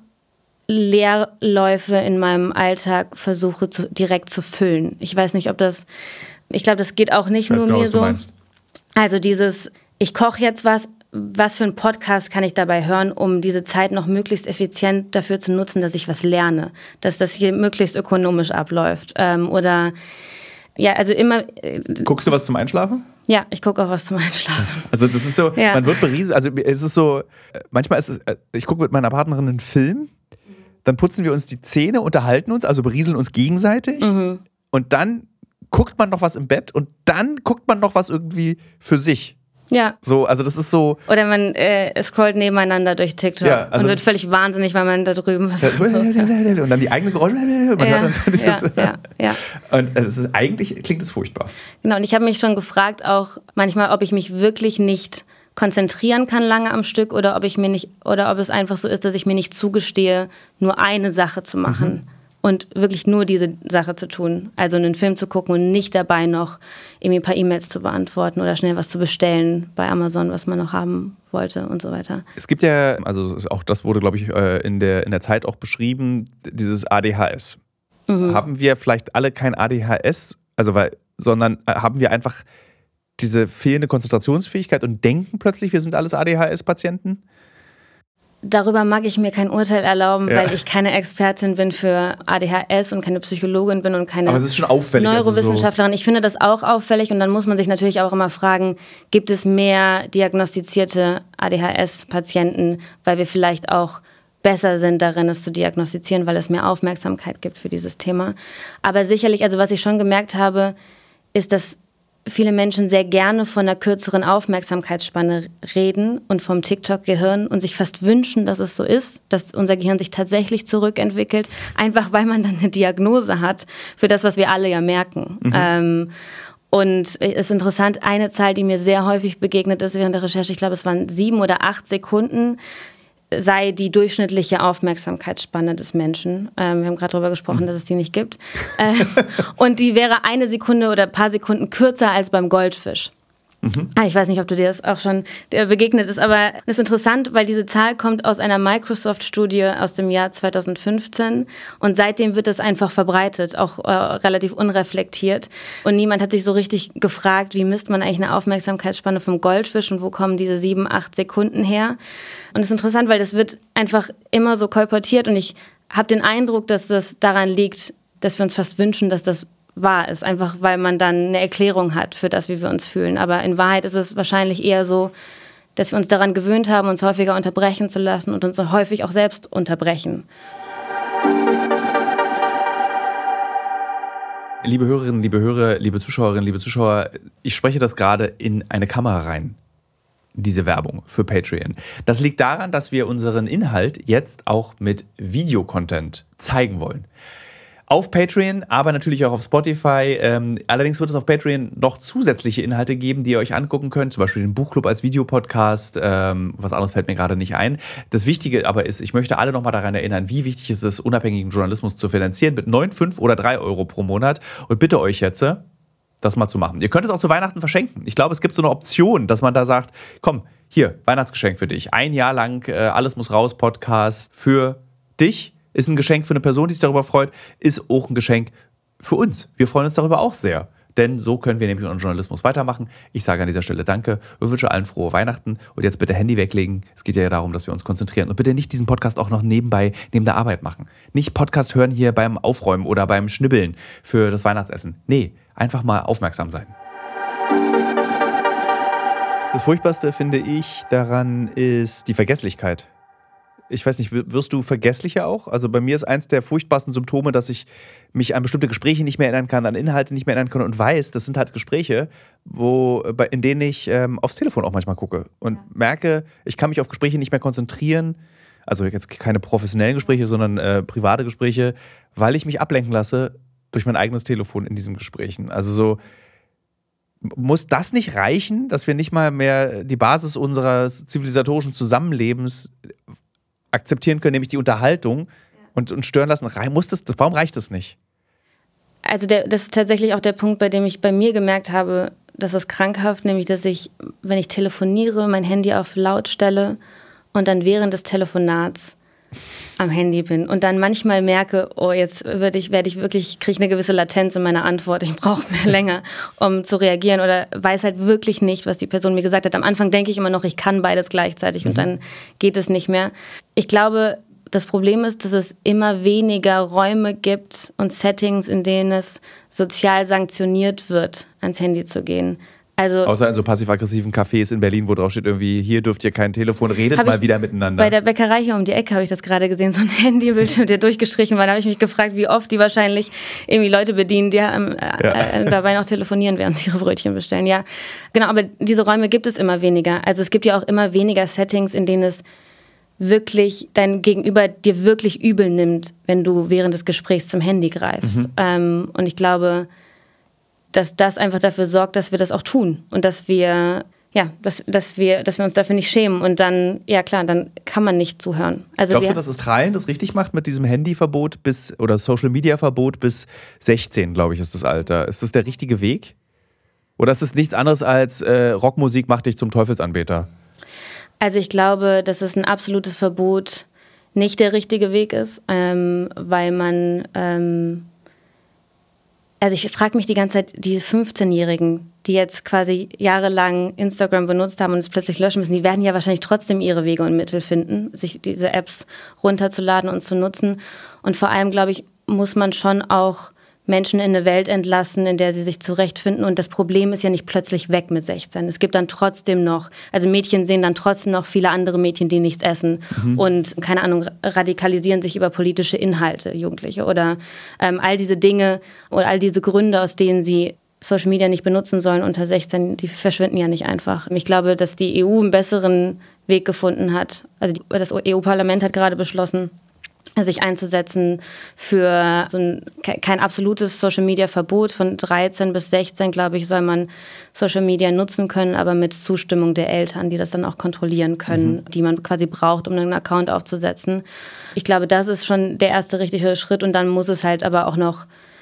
[SPEAKER 1] Leerläufe in meinem Alltag versuche zu, direkt zu füllen. Ich weiß nicht, ob das, ich glaube, das geht auch nicht nur
[SPEAKER 2] genau,
[SPEAKER 1] mir so. Also dieses, ich koche jetzt was, was für einen Podcast kann ich dabei hören, um diese Zeit noch möglichst effizient dafür zu nutzen, dass ich was lerne, dass das hier möglichst ökonomisch abläuft. Ähm, oder, ja, also immer... Äh,
[SPEAKER 2] Guckst du was zum Einschlafen?
[SPEAKER 1] Ja, ich gucke auch was zum Einschlafen.
[SPEAKER 2] Also das ist so,
[SPEAKER 1] ja.
[SPEAKER 2] Man wird berieselt, also es ist so, manchmal ist es, ich gucke mit meiner Partnerin einen Film, dann putzen wir uns die Zähne, unterhalten uns, also berieseln uns gegenseitig
[SPEAKER 1] Mhm.
[SPEAKER 2] und dann guckt man noch was im Bett und dann guckt man noch was irgendwie für sich.
[SPEAKER 1] Ja.
[SPEAKER 2] So, also das ist so.
[SPEAKER 1] Oder man äh, scrollt nebeneinander durch TikTok
[SPEAKER 2] ja, also
[SPEAKER 1] und wird völlig wahnsinnig, weil man da drüben was
[SPEAKER 2] und dann die eigenen Geräusche und man
[SPEAKER 1] ja,
[SPEAKER 2] hört dann so dieses.
[SPEAKER 1] Ja, ja, ja.
[SPEAKER 2] Und das ist, eigentlich klingt es furchtbar.
[SPEAKER 1] Genau, und ich habe mich schon gefragt auch manchmal, ob ich mich wirklich nicht konzentrieren kann lange am Stück oder ob ich mir nicht, oder ob es einfach so ist, dass ich mir nicht zugestehe, nur eine Sache zu machen. Mhm. Und wirklich nur diese Sache zu tun. Also einen Film zu gucken und nicht dabei noch irgendwie ein paar E-Mails zu beantworten oder schnell was zu bestellen bei Amazon, was man noch haben wollte und so weiter.
[SPEAKER 2] Es gibt ja, also auch das wurde, glaube ich, in der, in der Zeit auch beschrieben, dieses A D H S. Mhm. Haben wir vielleicht alle kein A D H S, also weil, sondern haben wir einfach diese fehlende Konzentrationsfähigkeit und denken plötzlich, wir sind alles A D H S-Patienten?
[SPEAKER 1] Darüber mag ich mir kein Urteil erlauben,
[SPEAKER 2] ja.
[SPEAKER 1] weil ich keine Expertin bin für A D H S und keine Psychologin bin und keine
[SPEAKER 2] Aber es ist schon auffällig,
[SPEAKER 1] Neurowissenschaftlerin.
[SPEAKER 2] Also so
[SPEAKER 1] ich finde das auch auffällig und dann muss man sich natürlich auch immer fragen, gibt es mehr diagnostizierte A D H S-Patienten, weil wir vielleicht auch besser sind darin, es zu diagnostizieren, weil es mehr Aufmerksamkeit gibt für dieses Thema. Aber sicherlich, also was ich schon gemerkt habe, ist, dass viele Menschen sehr gerne von einer kürzeren Aufmerksamkeitsspanne reden und vom TikTok-Gehirn und sich fast wünschen, dass es so ist, dass unser Gehirn sich tatsächlich zurückentwickelt, einfach weil man dann eine Diagnose hat für das, was wir alle ja merken. Mhm. Ähm, und es ist interessant, eine Zahl, die mir sehr häufig begegnet ist während der Recherche, ich glaube, es waren sieben oder acht Sekunden, sei die durchschnittliche Aufmerksamkeitsspanne des Menschen. Ähm, wir haben gerade darüber gesprochen, dass es die nicht gibt. Äh, und die wäre eine Sekunde oder ein paar Sekunden kürzer als beim Goldfisch. Mhm. Ah, ich weiß nicht, ob du dir das auch schon begegnet ist, aber das ist interessant, weil diese Zahl kommt aus einer Microsoft-Studie aus dem Jahr zweitausendfünfzehn und seitdem wird das einfach verbreitet, auch äh, relativ unreflektiert und niemand hat sich so richtig gefragt, wie misst man eigentlich eine Aufmerksamkeitsspanne vom Goldfisch und wo kommen diese sieben, acht Sekunden her? Und das ist interessant, weil das wird einfach immer so kolportiert und ich habe den Eindruck, dass das daran liegt, dass wir uns fast wünschen, dass das wahr ist, einfach weil man dann eine Erklärung hat für das, wie wir uns fühlen. Aber in Wahrheit ist es wahrscheinlich eher so, dass wir uns daran gewöhnt haben, uns häufiger unterbrechen zu lassen und uns häufig auch selbst unterbrechen.
[SPEAKER 2] Liebe Hörerinnen, liebe Hörer, liebe Zuschauerinnen, liebe Zuschauer, ich spreche das gerade in eine Kamera rein, diese Werbung für Patreon. Das liegt daran, dass wir unseren Inhalt jetzt auch mit Videocontent zeigen wollen. Auf Patreon, aber natürlich auch auf Spotify. Ähm, allerdings wird es auf Patreon noch zusätzliche Inhalte geben, die ihr euch angucken könnt. Zum Beispiel den Buchclub als Videopodcast. Ähm, was anderes fällt mir gerade nicht ein. Das Wichtige aber ist, ich möchte alle nochmal daran erinnern, wie wichtig es ist, unabhängigen Journalismus zu finanzieren mit neun, fünf oder drei Euro pro Monat. Und bitte euch jetzt, das mal zu machen. Ihr könnt es auch zu Weihnachten verschenken. Ich glaube, es gibt so eine Option, dass man da sagt, komm, hier, Weihnachtsgeschenk für dich. Ein Jahr lang äh, Alles muss raus Podcast für dich. Ist ein Geschenk für eine Person, die sich darüber freut, ist auch ein Geschenk für uns. Wir freuen uns darüber auch sehr. Denn so können wir nämlich unseren Journalismus weitermachen. Ich sage an dieser Stelle Danke und wünsche allen frohe Weihnachten. Und jetzt bitte Handy weglegen. Es geht ja darum, dass wir uns konzentrieren. Und bitte nicht diesen Podcast auch noch nebenbei, neben der Arbeit machen. Nicht Podcast hören hier beim Aufräumen oder beim Schnibbeln für das Weihnachtsessen. Nee, einfach mal aufmerksam sein. Das Furchtbarste, finde ich, daran ist die Vergesslichkeit. Ich weiß nicht, wirst du vergesslicher auch? Also bei mir ist eins der furchtbarsten Symptome, dass ich mich an bestimmte Gespräche nicht mehr erinnern kann, an Inhalte nicht mehr erinnern kann und weiß, das sind halt Gespräche, wo, in denen ich ähm, aufs Telefon auch manchmal gucke und ja. merke, ich kann mich auf Gespräche nicht mehr konzentrieren. Also jetzt keine professionellen Gespräche, sondern äh, private Gespräche, weil ich mich ablenken lasse durch mein eigenes Telefon in diesen Gesprächen. Also so, muss das nicht reichen, dass wir nicht mal mehr die Basis unseres zivilisatorischen Zusammenlebens akzeptieren können, nämlich die Unterhaltung und, und stören lassen. Muss das, warum reicht das nicht?
[SPEAKER 1] Also der, das ist tatsächlich auch der Punkt, bei dem ich bei mir gemerkt habe, das ist krankhaft, nämlich dass ich, wenn ich telefoniere, mein Handy auf laut stelle und dann während des Telefonats am Handy bin und dann manchmal merke, oh, jetzt werde ich, werde ich wirklich, kriege ich eine gewisse Latenz in meiner Antwort, ich brauche mehr länger, um zu reagieren oder weiß halt wirklich nicht, was die Person mir gesagt hat. Am Anfang denke ich immer noch, ich kann beides gleichzeitig mhm. und dann geht es nicht mehr. Ich glaube, das Problem ist, dass es immer weniger Räume gibt und Settings, in denen es sozial sanktioniert wird, ans Handy zu gehen. Also,
[SPEAKER 2] außer in so passiv-aggressiven Cafés in Berlin, wo drauf steht irgendwie, hier dürft ihr kein Telefon, redet mal wieder miteinander.
[SPEAKER 1] Bei der Bäckerei hier um die Ecke habe ich das gerade gesehen, so ein Handybildschirm, der durchgestrichen war. Da habe ich mich gefragt, wie oft die wahrscheinlich irgendwie Leute bedienen, die ähm, ja. äh, dabei noch telefonieren, während sie ihre Brötchen bestellen. Ja, genau, aber diese Räume gibt es immer weniger. Also es gibt ja auch immer weniger Settings, in denen es wirklich dein Gegenüber dir wirklich übel nimmt, wenn du während des Gesprächs zum Handy greifst. Mhm. Ähm, und ich glaube, dass das einfach dafür sorgt, dass wir das auch tun und dass wir, ja, dass, dass wir, dass wir uns dafür nicht schämen und dann, ja klar, dann kann man nicht zuhören. Also
[SPEAKER 2] glaubst du, dass Australien das richtig macht mit diesem Handyverbot bis oder Social-Media-Verbot bis sechzehn, glaube ich, ist das Alter. Ist das der richtige Weg? Oder ist es nichts anderes als äh, Rockmusik macht dich zum Teufelsanbeter?
[SPEAKER 1] Also ich glaube, dass es ein absolutes Verbot nicht der richtige Weg ist, ähm, weil man ähm, Also ich frage mich die ganze Zeit, die fünfzehnjährigen, die jetzt quasi jahrelang Instagram benutzt haben und es plötzlich löschen müssen, die werden ja wahrscheinlich trotzdem ihre Wege und Mittel finden, sich diese Apps runterzuladen und zu nutzen. Und vor allem, glaube ich, muss man schon auch Menschen in eine Welt entlassen, in der sie sich zurechtfinden. Und das Problem ist ja nicht plötzlich weg mit sechzehn. Es gibt dann trotzdem noch, also Mädchen sehen dann trotzdem noch viele andere Mädchen, die nichts essen mhm. und, keine Ahnung, radikalisieren sich über politische Inhalte, Jugendliche. Oder ähm, all diese Dinge oder all diese Gründe, aus denen sie Social Media nicht benutzen sollen unter sechzehn, die verschwinden ja nicht einfach. Ich glaube, dass die E U einen besseren Weg gefunden hat. Also die, das E U-Parlament hat gerade beschlossen, sich einzusetzen für so ein, kein absolutes Social-Media-Verbot. Von dreizehn bis sechzehn, glaube ich, soll man Social Media nutzen können, aber mit Zustimmung der Eltern, die das dann auch kontrollieren können, mhm. die man quasi braucht, um einen Account aufzusetzen. Ich glaube, das ist schon der erste richtige Schritt und dann muss es halt aber auch noch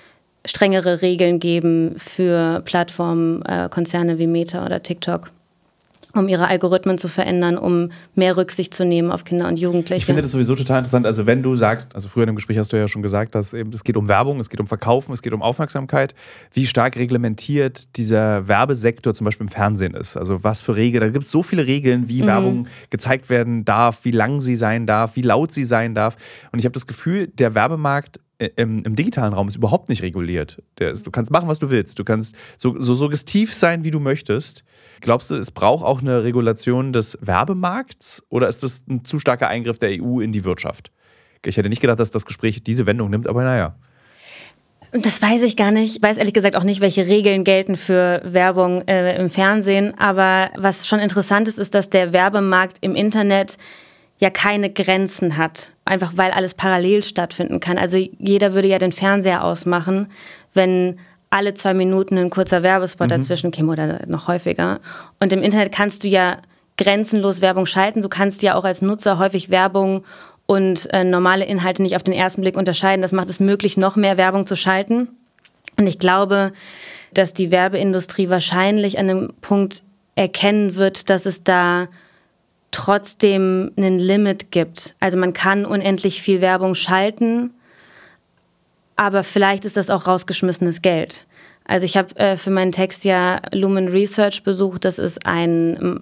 [SPEAKER 1] strengere Regeln geben für Plattformen, äh, Konzerne wie Meta oder TikTok, um ihre Algorithmen zu verändern, um mehr Rücksicht zu nehmen auf Kinder und Jugendliche.
[SPEAKER 2] Ich finde das sowieso total interessant. Also wenn du sagst, also früher in dem Gespräch hast du ja schon gesagt, dass eben, es geht um Werbung, es geht um Verkaufen, es geht um Aufmerksamkeit. Wie stark reglementiert dieser Werbesektor zum Beispiel im Fernsehen ist? Also was für Regeln? Da gibt es so viele Regeln, wie mhm. Werbung gezeigt werden darf, wie lang sie sein darf, wie laut sie sein darf. Und ich habe das Gefühl, der Werbemarkt Im, im digitalen Raum ist überhaupt nicht reguliert. Der ist, du kannst machen, was du willst. Du kannst so, so suggestiv sein, wie du möchtest. Glaubst du, es braucht auch eine Regulation des Werbemarkts oder ist das ein zu starker Eingriff der E U in die Wirtschaft? Ich hätte nicht gedacht, dass das Gespräch diese Wendung nimmt, aber naja.
[SPEAKER 1] Das weiß ich gar nicht. Ich weiß ehrlich gesagt auch nicht, welche Regeln gelten für Werbung äh, im Fernsehen. Aber was schon interessant ist, ist, dass der Werbemarkt im Internet ja keine Grenzen hat, einfach weil alles parallel stattfinden kann. Also jeder würde ja den Fernseher ausmachen, wenn alle zwei Minuten ein kurzer Werbespot mhm. dazwischen käme oder noch häufiger. Und im Internet kannst du ja grenzenlos Werbung schalten. Du kannst ja auch als Nutzer häufig Werbung und äh, normale Inhalte nicht auf den ersten Blick unterscheiden. Das macht es möglich, noch mehr Werbung zu schalten. Und ich glaube, dass die Werbeindustrie wahrscheinlich an einem Punkt erkennen wird, dass es da trotzdem ein Limit gibt. Also man kann unendlich viel Werbung schalten, aber vielleicht ist das auch rausgeschmissenes Geld. Also ich habe äh, für meinen Text ja Lumen Research besucht. Das ist ein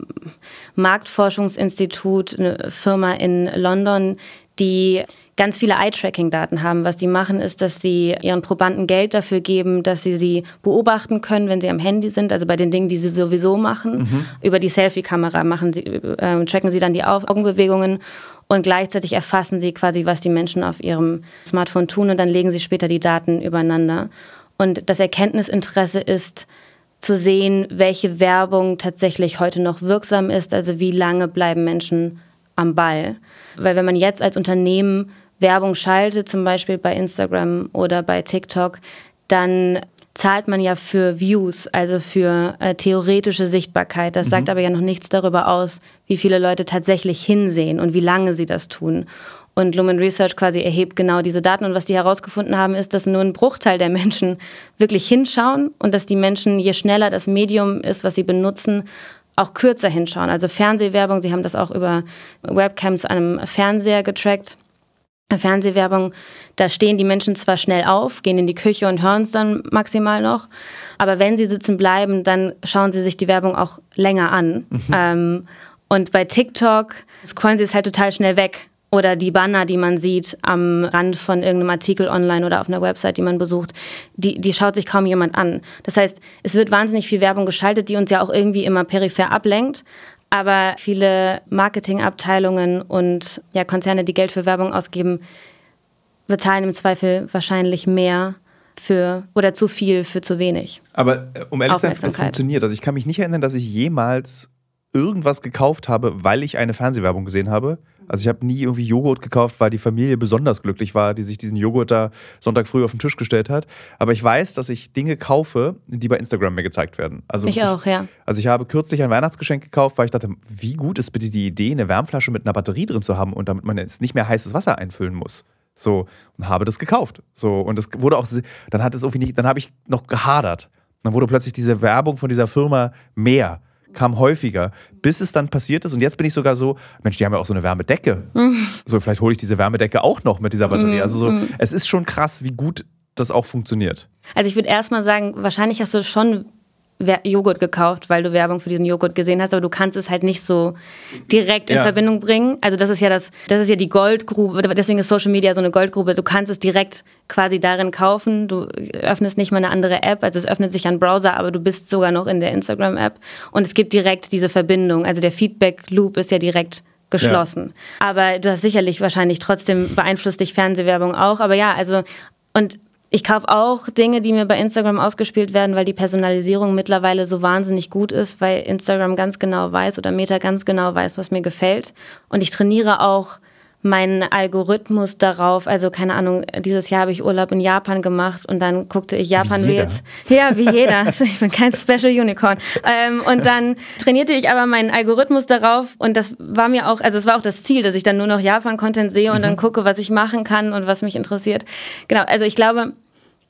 [SPEAKER 1] Marktforschungsinstitut, eine Firma in London, die ganz viele Eye-Tracking-Daten haben. Was die machen, ist, dass sie ihren Probanden Geld dafür geben, dass sie sie beobachten können, wenn sie am Handy sind, also bei den Dingen, die sie sowieso machen. Mhm. Über die Selfie-Kamera machen sie, äh, tracken sie dann die Augenbewegungen und gleichzeitig erfassen sie quasi, was die Menschen auf ihrem Smartphone tun und dann legen sie später die Daten übereinander. Und das Erkenntnisinteresse ist, zu sehen, welche Werbung tatsächlich heute noch wirksam ist, also wie lange bleiben Menschen am Ball. Weil wenn man jetzt als Unternehmen Werbung schaltet, zum Beispiel bei Instagram oder bei TikTok, dann zahlt man ja für Views, also für äh, theoretische Sichtbarkeit. Das mhm. sagt aber ja noch nichts darüber aus, wie viele Leute tatsächlich hinsehen und wie lange sie das tun. Und Lumen Research quasi erhebt genau diese Daten. Und was die herausgefunden haben, ist, dass nur ein Bruchteil der Menschen wirklich hinschauen und dass die Menschen, je schneller das Medium ist, was sie benutzen, auch kürzer hinschauen. Also Fernsehwerbung, sie haben das auch über Webcams an einem Fernseher getrackt. Fernsehwerbung, da stehen die Menschen zwar schnell auf, gehen in die Küche und hören es dann maximal noch, aber wenn sie sitzen bleiben, dann schauen sie sich die Werbung auch länger an. Mhm. Ähm, und bei TikTok scrollen sie es halt total schnell weg. Oder die Banner, die man sieht am Rand von irgendeinem Artikel online oder auf einer Website, die man besucht, die, die schaut sich kaum jemand an. Das heißt, es wird wahnsinnig viel Werbung geschaltet, die uns ja auch irgendwie immer peripher ablenkt. Aber viele Marketingabteilungen und ja, Konzerne, die Geld für Werbung ausgeben, bezahlen im Zweifel wahrscheinlich mehr für oder zu viel für zu wenig.
[SPEAKER 2] Aber um ehrlich zu sein, es funktioniert. Also ich kann mich nicht erinnern, dass ich jemals irgendwas gekauft habe, weil ich eine Fernsehwerbung gesehen habe. Also ich habe nie irgendwie Joghurt gekauft, weil die Familie besonders glücklich war, die sich diesen Joghurt da Sonntag früh auf den Tisch gestellt hat. Aber ich weiß, dass ich Dinge kaufe, die bei Instagram mir gezeigt werden. Also
[SPEAKER 1] ich auch, ja.
[SPEAKER 2] Also ich habe kürzlich ein Weihnachtsgeschenk gekauft, weil ich dachte, wie gut ist bitte die Idee, eine Wärmflasche mit einer Batterie drin zu haben und damit man jetzt nicht mehr heißes Wasser einfüllen muss. So, und habe das gekauft. So, und das wurde auch, dann hat es irgendwie nicht, dann habe ich noch gehadert. Dann wurde plötzlich diese Werbung von dieser Firma mehr. Kam häufiger, bis es dann passiert ist. Und jetzt bin ich sogar so, Mensch, die haben ja auch so eine Wärmedecke. Mm. So, vielleicht hole ich diese Wärmedecke auch noch mit dieser Batterie. Mm. Also so, mm. es ist schon krass, wie gut das auch funktioniert.
[SPEAKER 1] Also ich würde erstmal sagen, wahrscheinlich hast du schon Joghurt gekauft, weil du Werbung für diesen Joghurt gesehen hast, aber du kannst es halt nicht so direkt in ja. Verbindung bringen. Also das ist ja das, das ist ja die Goldgrube, deswegen ist Social Media so eine Goldgrube. Du kannst es direkt quasi darin kaufen. Du öffnest nicht mal eine andere App, also es öffnet sich ein Browser, aber du bist sogar noch in der Instagram-App und es gibt direkt diese Verbindung. Also der Feedback-Loop ist ja direkt geschlossen. Ja. Aber du hast sicherlich wahrscheinlich trotzdem beeinflusst dich Fernsehwerbung auch. Aber ja, also und ich kaufe auch Dinge, die mir bei Instagram ausgespielt werden, weil die Personalisierung mittlerweile so wahnsinnig gut ist, weil Instagram ganz genau weiß oder Meta ganz genau weiß, was mir gefällt. Und ich trainiere auch meinen Algorithmus darauf. Also keine Ahnung, dieses Jahr habe ich Urlaub in Japan gemacht und dann guckte ich Japan-Reels. Ja, wie jeder. Ich bin kein Special Unicorn. Ähm, und dann trainierte ich aber meinen Algorithmus darauf und das war mir auch, also es war auch das Ziel, dass ich dann nur noch Japan-Content sehe und mhm. dann gucke, was ich machen kann und was mich interessiert. Genau, also ich glaube,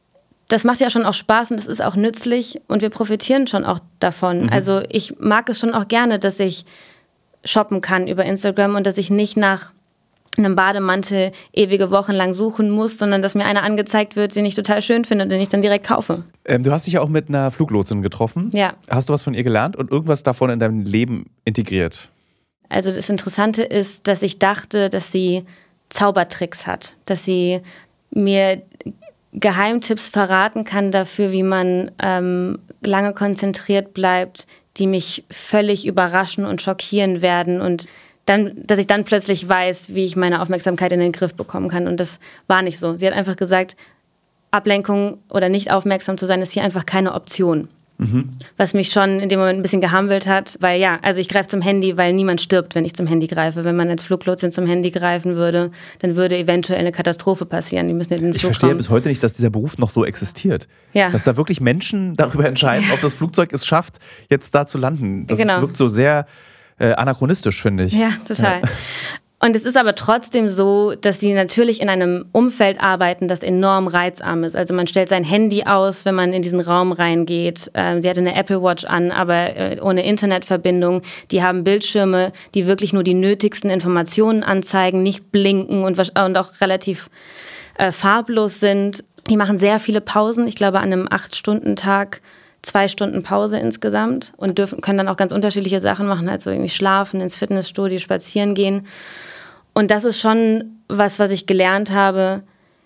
[SPEAKER 1] das macht ja schon auch Spaß und es ist auch nützlich und wir profitieren schon auch davon. Mhm. Also ich mag es schon auch gerne, dass ich shoppen kann über Instagram und dass ich nicht nach einem Bademantel ewige Wochen lang suchen muss, sondern dass mir einer angezeigt wird, den ich total schön finde und den ich dann direkt kaufe.
[SPEAKER 2] Ähm, du hast dich ja auch mit einer Fluglotsin getroffen.
[SPEAKER 1] Ja.
[SPEAKER 2] Hast du was von ihr gelernt und irgendwas davon in deinem Leben integriert?
[SPEAKER 1] Also das Interessante ist, dass ich dachte, dass sie Zaubertricks hat, dass sie mir Geheimtipps verraten kann dafür, wie man ähm, lange konzentriert bleibt, die mich völlig überraschen und schockieren werden und dann, dass ich dann plötzlich weiß, wie ich meine Aufmerksamkeit in den Griff bekommen kann. Und das war nicht so. Sie hat einfach gesagt, Ablenkung oder nicht aufmerksam zu sein, ist hier einfach keine Option. Mhm. Was mich schon in dem Moment ein bisschen gehampelt hat, weil ja, also ich greife zum Handy, weil niemand stirbt, wenn ich zum Handy greife. Wenn man als Fluglotsin zum Handy greifen würde, dann würde eventuell eine Katastrophe passieren. Die müssen in den
[SPEAKER 2] ich
[SPEAKER 1] Flug
[SPEAKER 2] verstehe
[SPEAKER 1] kommen.
[SPEAKER 2] bis heute nicht, dass dieser Beruf noch so existiert.
[SPEAKER 1] Ja.
[SPEAKER 2] Dass da wirklich Menschen darüber entscheiden, ob das Flugzeug es schafft, jetzt da zu landen. Das
[SPEAKER 1] genau.
[SPEAKER 2] wirkt so sehr äh, anachronistisch, finde ich.
[SPEAKER 1] Ja, total. Ja. Und es ist aber trotzdem so, dass sie natürlich in einem Umfeld arbeiten, das enorm reizarm ist. Also man stellt sein Handy aus, wenn man in diesen Raum reingeht. Ähm, sie hatte eine Apple Watch an, aber äh, ohne Internetverbindung. Die haben Bildschirme, die wirklich nur die nötigsten Informationen anzeigen, nicht blinken und, und auch relativ äh, farblos sind. Die machen sehr viele Pausen. Ich glaube, an einem acht-Stunden-Tag zwei Stunden Pause insgesamt und dürfen, können dann auch ganz unterschiedliche Sachen machen, also irgendwie schlafen, ins Fitnessstudio, spazieren gehen. Und das ist schon was, was ich gelernt habe.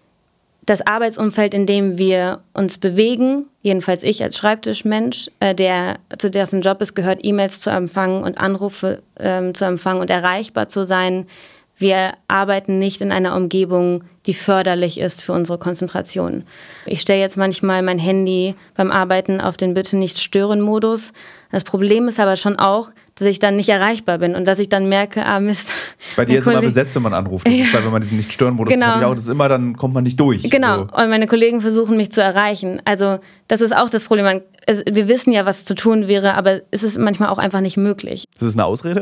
[SPEAKER 1] Das Arbeitsumfeld, in dem wir uns bewegen, jedenfalls ich als Schreibtischmensch, äh, der zu dessen Job es gehört, E-Mails zu empfangen und Anrufe ähm, zu empfangen und erreichbar zu sein. Wir arbeiten nicht in einer Umgebung, die förderlich ist für unsere Konzentration. Ich stelle jetzt manchmal mein Handy beim Arbeiten auf den Bitte-nicht-stören-Modus. Das Problem ist aber schon auch, dass ich dann nicht erreichbar bin und dass ich dann merke, ah Mist.
[SPEAKER 2] Bei dir ist immer besetzt, wenn man anruft. Das
[SPEAKER 1] ja.
[SPEAKER 2] ist, weil wenn man diesen Nicht-Stören-Modus
[SPEAKER 1] genau.
[SPEAKER 2] hat, habe ich auch, das ist immer, dann kommt man nicht durch.
[SPEAKER 1] Genau,
[SPEAKER 2] so.
[SPEAKER 1] Und meine Kollegen versuchen mich zu erreichen. Also das ist auch das Problem. Man, also, wir wissen ja, was zu tun wäre, aber es ist manchmal auch einfach nicht möglich.
[SPEAKER 2] Das ist eine Ausrede?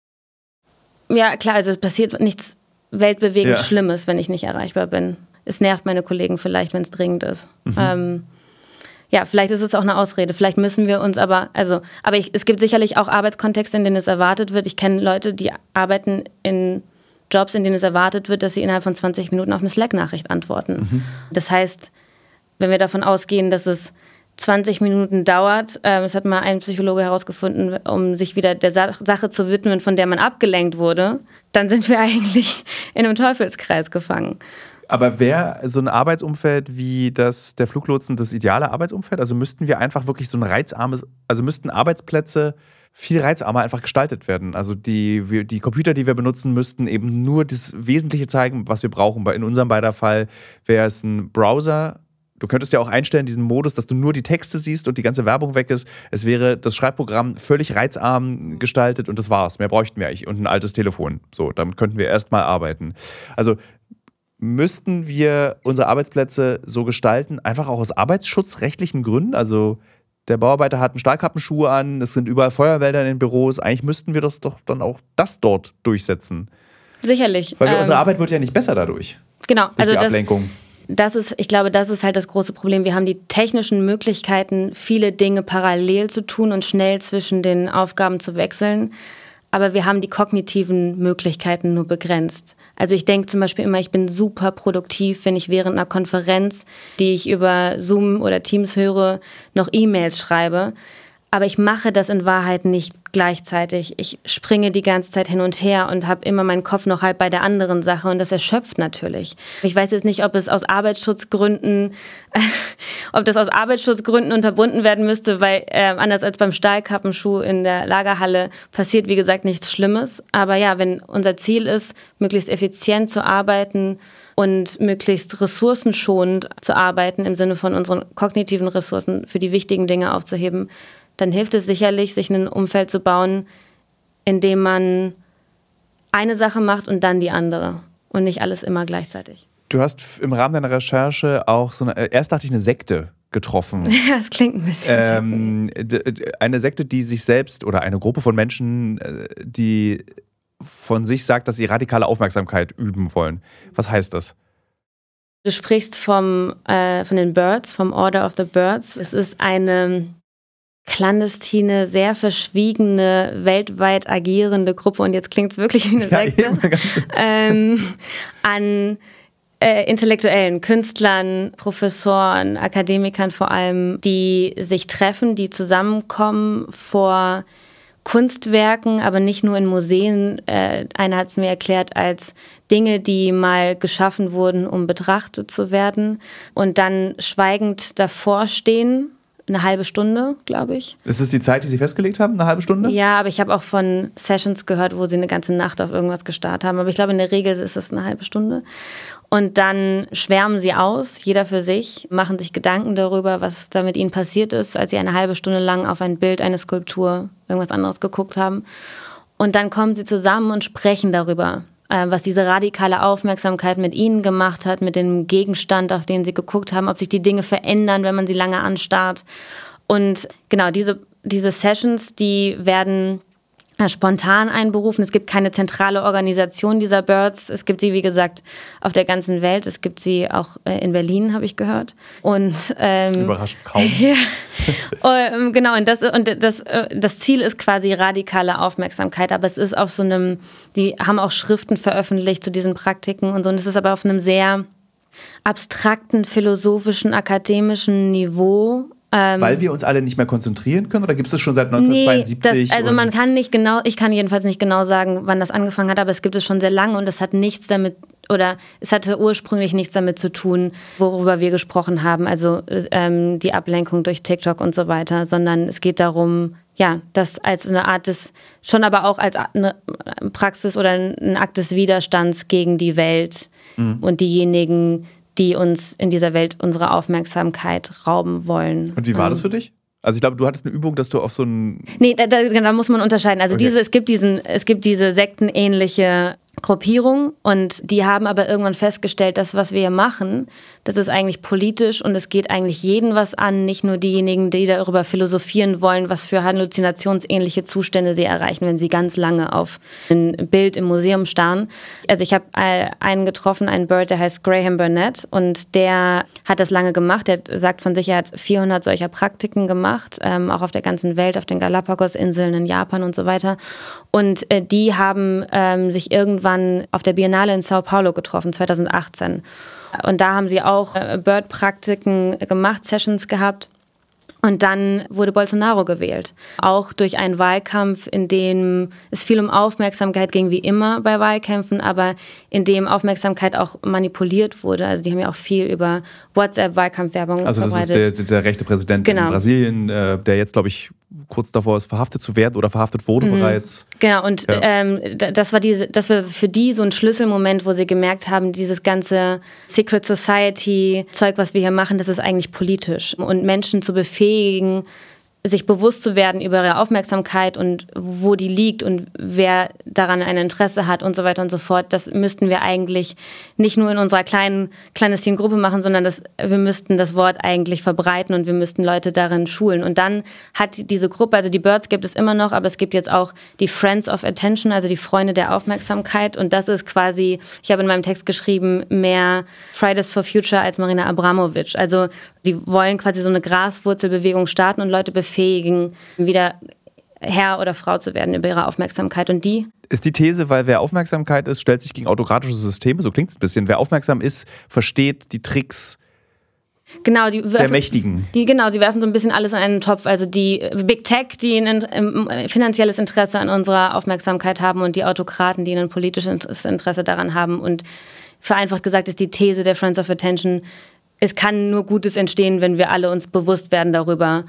[SPEAKER 1] Ja, klar, also es passiert nichts weltbewegend
[SPEAKER 2] ja.
[SPEAKER 1] Schlimmes, wenn ich nicht erreichbar bin. Es nervt meine Kollegen vielleicht, wenn es dringend ist. Mhm. Ähm, ja, vielleicht ist es auch eine Ausrede. Vielleicht müssen wir uns aber, also, aber ich, es gibt sicherlich auch Arbeitskontexte, in denen es erwartet wird. Ich kenne Leute, die arbeiten in Jobs, in denen es erwartet wird, dass sie innerhalb von zwanzig Minuten auf eine Slack-Nachricht antworten. Mhm. Das heißt, wenn wir davon ausgehen, dass es zwanzig Minuten dauert, äh, das hat mal ein Psychologe herausgefunden, um sich wieder der Sa- Sache zu widmen, von der man abgelenkt wurde, dann sind wir eigentlich in einem Teufelskreis gefangen.
[SPEAKER 2] Aber wäre so ein Arbeitsumfeld wie das der Fluglotsen das ideale Arbeitsumfeld? Also müssten wir einfach wirklich so ein reizarmes, also müssten Arbeitsplätze viel reizarmer einfach gestaltet werden. Also die, die Computer, die wir benutzen, müssten eben nur das Wesentliche zeigen, was wir brauchen. In unserem beider Fall wäre es ein Browser. Du könntest ja auch einstellen, diesen Modus, dass du nur die Texte siehst und die ganze Werbung weg ist. Es wäre das Schreibprogramm völlig reizarm gestaltet und das war's. Mehr bräuchten wir eigentlich. Und ein altes Telefon. So, damit könnten wir erstmal arbeiten. Also müssten wir unsere Arbeitsplätze so gestalten, einfach auch aus arbeitsschutzrechtlichen Gründen? Also der Bauarbeiter hat einen Stahlkappenschuh an, es sind überall Feuerwälder in den Büros. Eigentlich müssten wir das doch dann auch das dort durchsetzen.
[SPEAKER 1] Sicherlich.
[SPEAKER 2] Weil
[SPEAKER 1] ähm,
[SPEAKER 2] unsere Arbeit wird ja nicht besser dadurch.
[SPEAKER 1] Genau.
[SPEAKER 2] Durch
[SPEAKER 1] Also
[SPEAKER 2] die
[SPEAKER 1] das,
[SPEAKER 2] Ablenkung.
[SPEAKER 1] Das ist, ich glaube, das ist halt das große Problem. Wir haben die technischen Möglichkeiten, viele Dinge parallel zu tun und schnell zwischen den Aufgaben zu wechseln. Aber wir haben die kognitiven Möglichkeiten nur begrenzt. Also ich denke zum Beispiel immer, ich bin super produktiv, wenn ich während einer Konferenz, die ich über Zoom oder Teams höre, noch E-Mails schreibe. Aber ich mache das in Wahrheit nicht gleichzeitig. Ich springe die ganze Zeit hin und her und habe immer meinen Kopf noch halb bei der anderen Sache und das erschöpft natürlich. Ich weiß jetzt nicht, ob es aus Arbeitsschutzgründen, ob das aus Arbeitsschutzgründen unterbunden werden müsste, weil äh, anders als beim Stahlkappenschuh in der Lagerhalle passiert, wie gesagt, nichts Schlimmes. Aber ja, wenn unser Ziel ist, möglichst effizient zu arbeiten und möglichst ressourcenschonend zu arbeiten, im Sinne von unseren kognitiven Ressourcen für die wichtigen Dinge aufzuheben, dann hilft es sicherlich, sich ein Umfeld zu bauen, in dem man eine Sache macht und dann die andere und nicht alles immer gleichzeitig.
[SPEAKER 2] Du hast im Rahmen deiner Recherche auch so eine, erst dachte ich, eine Sekte getroffen.
[SPEAKER 1] Ja, das klingt ein bisschen
[SPEAKER 2] ähm, eine Sekte, die sich selbst oder eine Gruppe von Menschen, die von sich sagt, dass sie radikale Aufmerksamkeit üben wollen. Was heißt das?
[SPEAKER 1] Du sprichst vom, äh, von den Birds, vom Order of the Birds. Es ist eine clandestine, sehr verschwiegene, weltweit agierende Gruppe, und jetzt klingt es wirklich wie eine Sekte, ja, ähm, an äh, Intellektuellen, Künstlern, Professoren, Akademikern vor allem, die sich treffen, die zusammenkommen vor Kunstwerken, aber nicht nur in Museen. Äh, einer hat es mir erklärt als Dinge, die mal geschaffen wurden, um betrachtet zu werden und dann schweigend davor stehen. Eine halbe Stunde, glaube ich.
[SPEAKER 2] Ist es die Zeit, die Sie festgelegt haben, eine halbe Stunde?
[SPEAKER 1] Ja, aber ich habe auch von Sessions gehört, wo sie eine ganze Nacht auf irgendwas gestarrt haben. Aber ich glaube, in der Regel ist es eine halbe Stunde. Und dann schwärmen sie aus, jeder für sich, machen sich Gedanken darüber, was da mit ihnen passiert ist, als sie eine halbe Stunde lang auf ein Bild, eine Skulptur, irgendwas anderes geguckt haben. Und dann kommen sie zusammen und sprechen darüber, was diese radikale Aufmerksamkeit mit ihnen gemacht hat, mit dem Gegenstand, auf den sie geguckt haben, ob sich die Dinge verändern, wenn man sie lange anstarrt. Und genau, diese, diese Sessions, die werden spontan einberufen. Es gibt keine zentrale Organisation dieser Birds. Es gibt sie, wie gesagt, auf der ganzen Welt. Es gibt sie auch in Berlin, habe ich gehört. Und, ähm,
[SPEAKER 2] Überraschend kaum.
[SPEAKER 1] Ja. Und, genau, und, das, und das, das Ziel ist quasi radikale Aufmerksamkeit, aber es ist auf so einem, die haben auch Schriften veröffentlicht zu diesen Praktiken und so, und es ist aber auf einem sehr abstrakten, philosophischen, akademischen Niveau. Ähm,
[SPEAKER 2] Weil wir uns alle nicht mehr konzentrieren können, oder gibt es das schon seit neunzehnhundertzweiundsiebzig?
[SPEAKER 1] Nee, das, also man kann nicht genau, ich kann jedenfalls nicht genau sagen, wann das angefangen hat, aber es gibt es schon sehr lange und es hat nichts damit, oder es hatte ursprünglich nichts damit zu tun, worüber wir gesprochen haben, also ähm, die Ablenkung durch TikTok und so weiter, sondern es geht darum, ja, das als eine Art des, schon aber auch als eine Praxis oder ein Akt des Widerstands gegen die Welt mhm. und diejenigen, die uns in dieser Welt unsere Aufmerksamkeit rauben wollen.
[SPEAKER 2] Und wie war das für dich? Also ich glaube, du hattest eine Übung, dass du auf so einen...
[SPEAKER 1] Nee, da, da, da muss man unterscheiden. Also okay. diese, es gibt diesen, es gibt diese sektenähnliche Gruppierung und die haben aber irgendwann festgestellt, dass was wir hier machen, das ist eigentlich politisch und es geht eigentlich jeden was an, nicht nur diejenigen, die darüber philosophieren wollen, was für halluzinationsähnliche Zustände sie erreichen, wenn sie ganz lange auf ein Bild im Museum starren. Also ich habe einen getroffen, einen Bird, der heißt Graham Burnett und der hat das lange gemacht. Der sagt von sich, er hat vierhundert solcher Praktiken gemacht, ähm, auch auf der ganzen Welt, auf den Galapagos-Inseln, in Japan und so weiter. Und äh, die haben ähm, sich irgendwann auf der Biennale in Sao Paulo getroffen, zweitausendachtzehn. Und da haben sie auch Bird-Praktiken gemacht, Sessions gehabt. Und dann wurde Bolsonaro gewählt. Auch durch einen Wahlkampf, in dem es viel um Aufmerksamkeit ging, wie immer bei Wahlkämpfen, aber in dem Aufmerksamkeit auch manipuliert wurde. Also die haben ja auch viel über WhatsApp-Wahlkampfwerbung
[SPEAKER 2] verbreitet. Also das verbreitet. ist der, der rechte Präsident genau. in Brasilien, äh, der jetzt, glaube ich, kurz davor ist, verhaftet zu werden oder verhaftet wurde mhm. bereits.
[SPEAKER 1] Genau, und ja. ähm, das war diese, das war für die so ein Schlüsselmoment, wo sie gemerkt haben, dieses ganze Secret Society-Zeug, was wir hier machen, das ist eigentlich politisch. Und Menschen zu befähigen, sich bewusst zu werden über ihre Aufmerksamkeit und wo die liegt und wer daran ein Interesse hat und so weiter und so fort, das müssten wir eigentlich nicht nur in unserer kleinen clandestinen Gruppe machen, sondern das, wir müssten das Wort eigentlich verbreiten und wir müssten Leute darin schulen. Und dann hat diese Gruppe, also die Birds gibt es immer noch, aber es gibt jetzt auch die Friends of Attention, also die Freunde der Aufmerksamkeit, und das ist quasi, ich habe in meinem Text geschrieben, mehr Fridays for Future als Marina Abramovic. Also die wollen quasi so eine Graswurzelbewegung starten und Leute befähigen, wieder Herr oder Frau zu werden über ihre Aufmerksamkeit. Und die
[SPEAKER 2] ist die These, weil wer Aufmerksamkeit ist, stellt sich gegen autokratische Systeme, so klingt es ein bisschen. Wer aufmerksam ist, versteht die Tricks
[SPEAKER 1] genau, die werfen,
[SPEAKER 2] der Mächtigen.
[SPEAKER 1] Die, genau, sie werfen so ein bisschen alles in einen Topf. Also die Big Tech, die ein finanzielles Interesse an unserer Aufmerksamkeit haben, und die Autokraten, die ein politisches Interesse daran haben. Und vereinfacht gesagt ist die These der Friends of Attention, es kann nur Gutes entstehen, wenn wir alle uns bewusst werden darüber,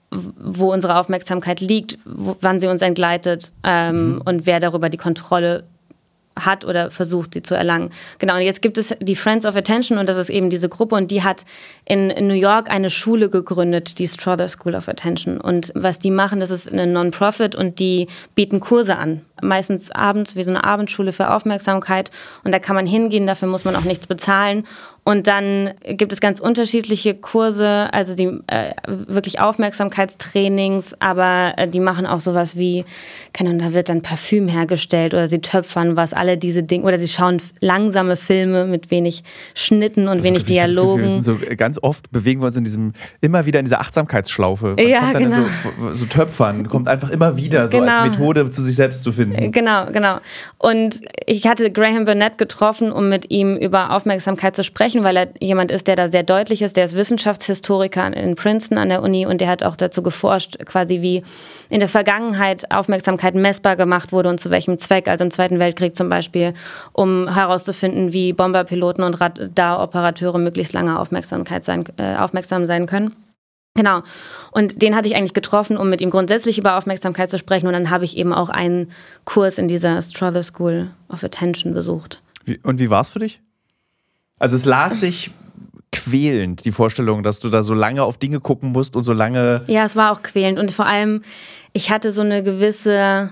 [SPEAKER 1] wo unsere Aufmerksamkeit liegt, wo, wann sie uns entgleitet ähm, mhm. und wer darüber die Kontrolle hat oder versucht, sie zu erlangen. Genau, und jetzt gibt es die Friends of Attention, und das ist eben diese Gruppe, und die hat in, in New York eine Schule gegründet, die Strother School of Attention. Und was die machen, das ist eine Non-Profit, und die bieten Kurse an meistens abends, wie so eine Abendschule für Aufmerksamkeit. Und da kann man hingehen, dafür muss man auch nichts bezahlen. Und dann gibt es ganz unterschiedliche Kurse, also die äh, wirklich Aufmerksamkeitstrainings, aber äh, die machen auch sowas wie, keine Ahnung, da wird dann Parfüm hergestellt oder sie töpfern was, alle diese Dinge, oder sie schauen langsame Filme mit wenig Schnitten und
[SPEAKER 2] das
[SPEAKER 1] wenig Dialogen.
[SPEAKER 2] Wir sind so, ganz oft bewegen wir uns in diesem, immer wieder in dieser Achtsamkeitsschlaufe. Man
[SPEAKER 1] ja,
[SPEAKER 2] kommt dann
[SPEAKER 1] genau.
[SPEAKER 2] so, so Töpfern, kommt einfach immer wieder so
[SPEAKER 1] genau.
[SPEAKER 2] als Methode zu sich selbst zu finden.
[SPEAKER 1] Genau, genau. Und ich hatte Graham Burnett getroffen, um mit ihm über Aufmerksamkeit zu sprechen, weil er jemand ist, der da sehr deutlich ist. Der ist Wissenschaftshistoriker in Princeton an der Uni und der hat auch dazu geforscht, quasi wie in der Vergangenheit Aufmerksamkeit messbar gemacht wurde und zu welchem Zweck, also im Zweiten Weltkrieg zum Beispiel, um herauszufinden, wie Bomberpiloten und Radaroperateure möglichst lange Aufmerksamkeit sein, äh, aufmerksam sein können. Genau. Und den hatte ich eigentlich getroffen, um mit ihm grundsätzlich über Aufmerksamkeit zu sprechen. Und dann habe ich eben auch einen Kurs in dieser Strother School of Attention besucht.
[SPEAKER 2] Wie, und wie war es für dich? Also es las sich quälend, die Vorstellung, dass du da so lange auf Dinge gucken musst und so lange...
[SPEAKER 1] Ja, es war auch quälend. Und vor allem, ich hatte so eine gewisse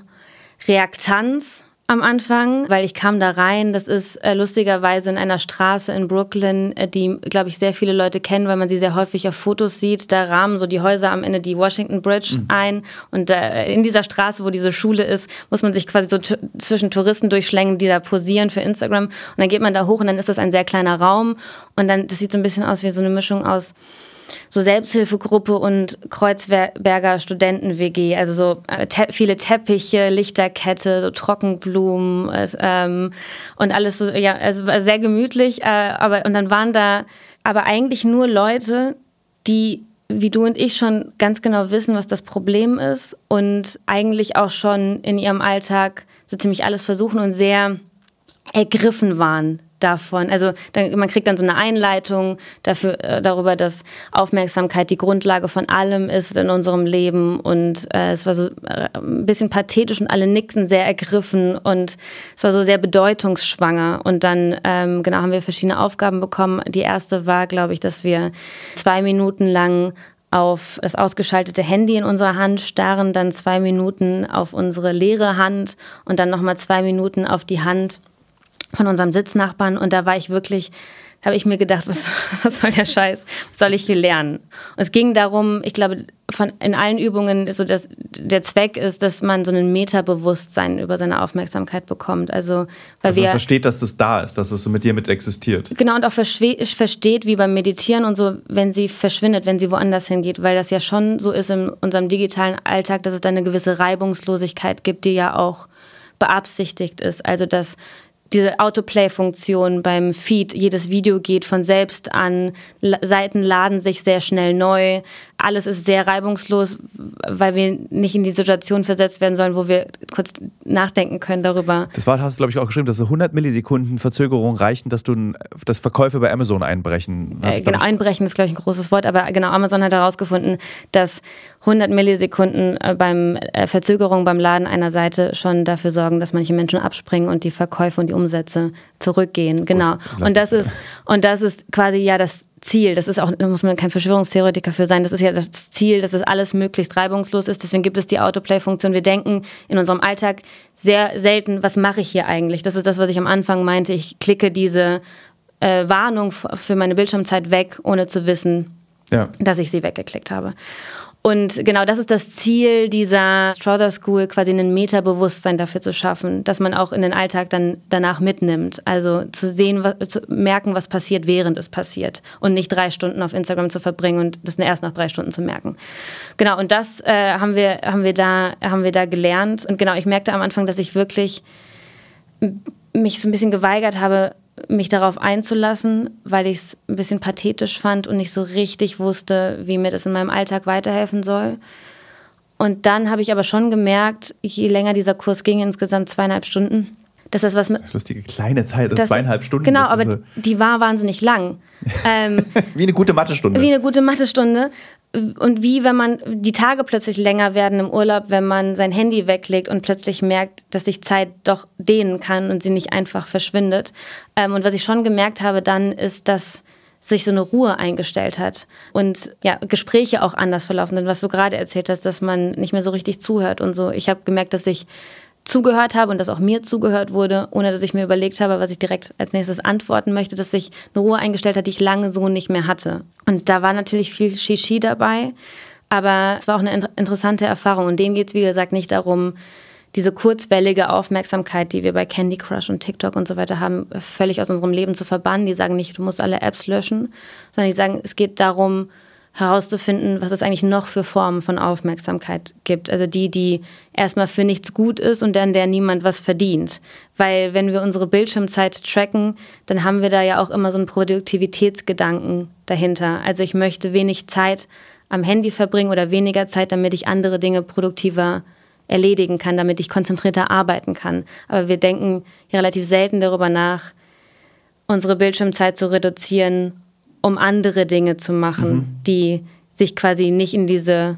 [SPEAKER 1] Reaktanz am Anfang, weil ich kam da rein. Das ist äh, lustigerweise in einer Straße in Brooklyn, äh, die, glaube ich, sehr viele Leute kennen, weil man sie sehr häufig auf Fotos sieht. Da rahmen so die Häuser am Ende die Washington Bridge mhm. ein. Und äh, in dieser Straße, wo diese Schule ist, muss man sich quasi so t- zwischen Touristen durchschlängen, die da posieren für Instagram. Und dann geht man da hoch und dann ist das ein sehr kleiner Raum. Und dann, das sieht so ein bisschen aus wie so eine Mischung aus so Selbsthilfegruppe und Kreuzberger Studenten-W G, also so te- viele Teppiche, Lichterkette, so Trockenblumen es, ähm, und alles so, ja, also sehr gemütlich, äh, aber und dann waren da aber eigentlich nur Leute, die wie du und ich schon ganz genau wissen, was das Problem ist und eigentlich auch schon in ihrem Alltag so ziemlich alles versuchen und sehr ergriffen waren davon. Also dann, man kriegt dann so eine Einleitung dafür, äh, darüber, dass Aufmerksamkeit die Grundlage von allem ist in unserem Leben und äh, es war so äh, ein bisschen pathetisch und alle nickten sehr ergriffen und es war so sehr bedeutungsschwanger und dann ähm, genau haben wir verschiedene Aufgaben bekommen. Die erste war, glaube ich, dass wir zwei Minuten lang auf das ausgeschaltete Handy in unserer Hand starren, dann zwei Minuten auf unsere leere Hand und dann nochmal zwei Minuten auf die Hand von unserem Sitznachbarn und da war ich wirklich, da habe ich mir gedacht, was, was soll der Scheiß, was soll ich hier lernen? Und es ging darum, ich glaube, von, in allen Übungen so, dass der Zweck ist, dass man so ein Metabewusstsein über seine Aufmerksamkeit bekommt. Also, weil
[SPEAKER 2] also man
[SPEAKER 1] wir
[SPEAKER 2] versteht, dass das da ist, dass es so mit dir mit existiert.
[SPEAKER 1] Genau, und auch verschwe- versteht, wie beim Meditieren und so, wenn sie verschwindet, wenn sie woanders hingeht, weil das ja schon so ist in unserem digitalen Alltag, dass es da eine gewisse Reibungslosigkeit gibt, die ja auch beabsichtigt ist. Also, dass diese Autoplay-Funktion beim Feed, jedes Video geht von selbst an, Seiten laden sich sehr schnell neu, alles ist sehr reibungslos, weil wir nicht in die Situation versetzt werden sollen, wo wir kurz nachdenken können darüber.
[SPEAKER 2] Das war, hast du, glaube ich, auch geschrieben, dass so hundert Millisekunden Verzögerung reichen, dass du das Verkäufe bei Amazon einbrechen.
[SPEAKER 1] Äh, genau, einbrechen ist, glaube ich, ein großes Wort, aber genau, Amazon hat herausgefunden, dass hundert Millisekunden beim äh, Verzögerung beim Laden einer Seite schon dafür sorgen, dass manche Menschen abspringen und die Verkäufe und die Umsätze zurückgehen. Genau. Gut, und das ist und das ist quasi ja das Ziel. Das ist auch, da muss man kein Verschwörungstheoretiker für sein. Das ist ja das Ziel, dass es alles möglichst reibungslos ist. Deswegen gibt es die Autoplay-Funktion. Wir denken in unserem Alltag sehr selten, was mache ich hier eigentlich? Das ist das, was ich am Anfang meinte. Ich klicke diese äh, Warnung für meine Bildschirmzeit weg, ohne zu wissen, ja, dass ich sie weggeklickt habe. Und genau das ist das Ziel dieser Strother School, quasi ein Metabewusstsein dafür zu schaffen, dass man auch in den Alltag dann danach mitnimmt. Also zu sehen, was, zu merken, was passiert, während es passiert. Und nicht drei Stunden auf Instagram zu verbringen und das erst nach drei Stunden zu merken. Genau, und das äh, haben wir, haben wir da, haben wir da gelernt. Und genau, ich merkte am Anfang, dass ich wirklich mich so ein bisschen geweigert habe, mich darauf einzulassen, weil ich es ein bisschen pathetisch fand und nicht so richtig wusste, wie mir das in meinem Alltag weiterhelfen soll. Und dann habe ich aber schon gemerkt, je länger dieser Kurs ging, insgesamt zweieinhalb Stunden, dass das was mit...
[SPEAKER 2] Das lustige kleine Zeit, das, zweieinhalb Stunden.
[SPEAKER 1] Genau, aber so die war wahnsinnig lang. ähm,
[SPEAKER 2] wie eine gute Mathestunde.
[SPEAKER 1] Wie eine gute Mathestunde. Und wie, wenn man die Tage plötzlich länger werden im Urlaub, wenn man sein Handy weglegt und plötzlich merkt, dass sich Zeit doch dehnen kann und sie nicht einfach verschwindet. Ähm, und was ich schon gemerkt habe dann, ist, dass sich so eine Ruhe eingestellt hat und ja, Gespräche auch anders verlaufen sind, was du gerade erzählt hast, dass man nicht mehr so richtig zuhört und so. Ich habe gemerkt, dass ich zugehört habe und dass auch mir zugehört wurde, ohne dass ich mir überlegt habe, was ich direkt als nächstes antworten möchte, dass sich eine Ruhe eingestellt hat, die ich lange so nicht mehr hatte. Und da war natürlich viel Shishi dabei, aber es war auch eine interessante Erfahrung. Und denen geht es, wie gesagt, nicht darum, diese kurzwellige Aufmerksamkeit, die wir bei Candy Crush und TikTok und so weiter haben, völlig aus unserem Leben zu verbannen. Die sagen nicht, du musst alle Apps löschen, sondern die sagen, es geht darum, herauszufinden, was es eigentlich noch für Formen von Aufmerksamkeit gibt. Also die, die erstmal für nichts gut ist und dann der niemand was verdient. Weil wenn wir unsere Bildschirmzeit tracken, dann haben wir da ja auch immer so einen Produktivitätsgedanken dahinter. Also ich möchte wenig Zeit am Handy verbringen oder weniger Zeit, damit ich andere Dinge produktiver erledigen kann, damit ich konzentrierter arbeiten kann. Aber wir denken relativ selten darüber nach, unsere Bildschirmzeit zu reduzieren, um andere Dinge zu machen, mhm. die sich quasi nicht in diese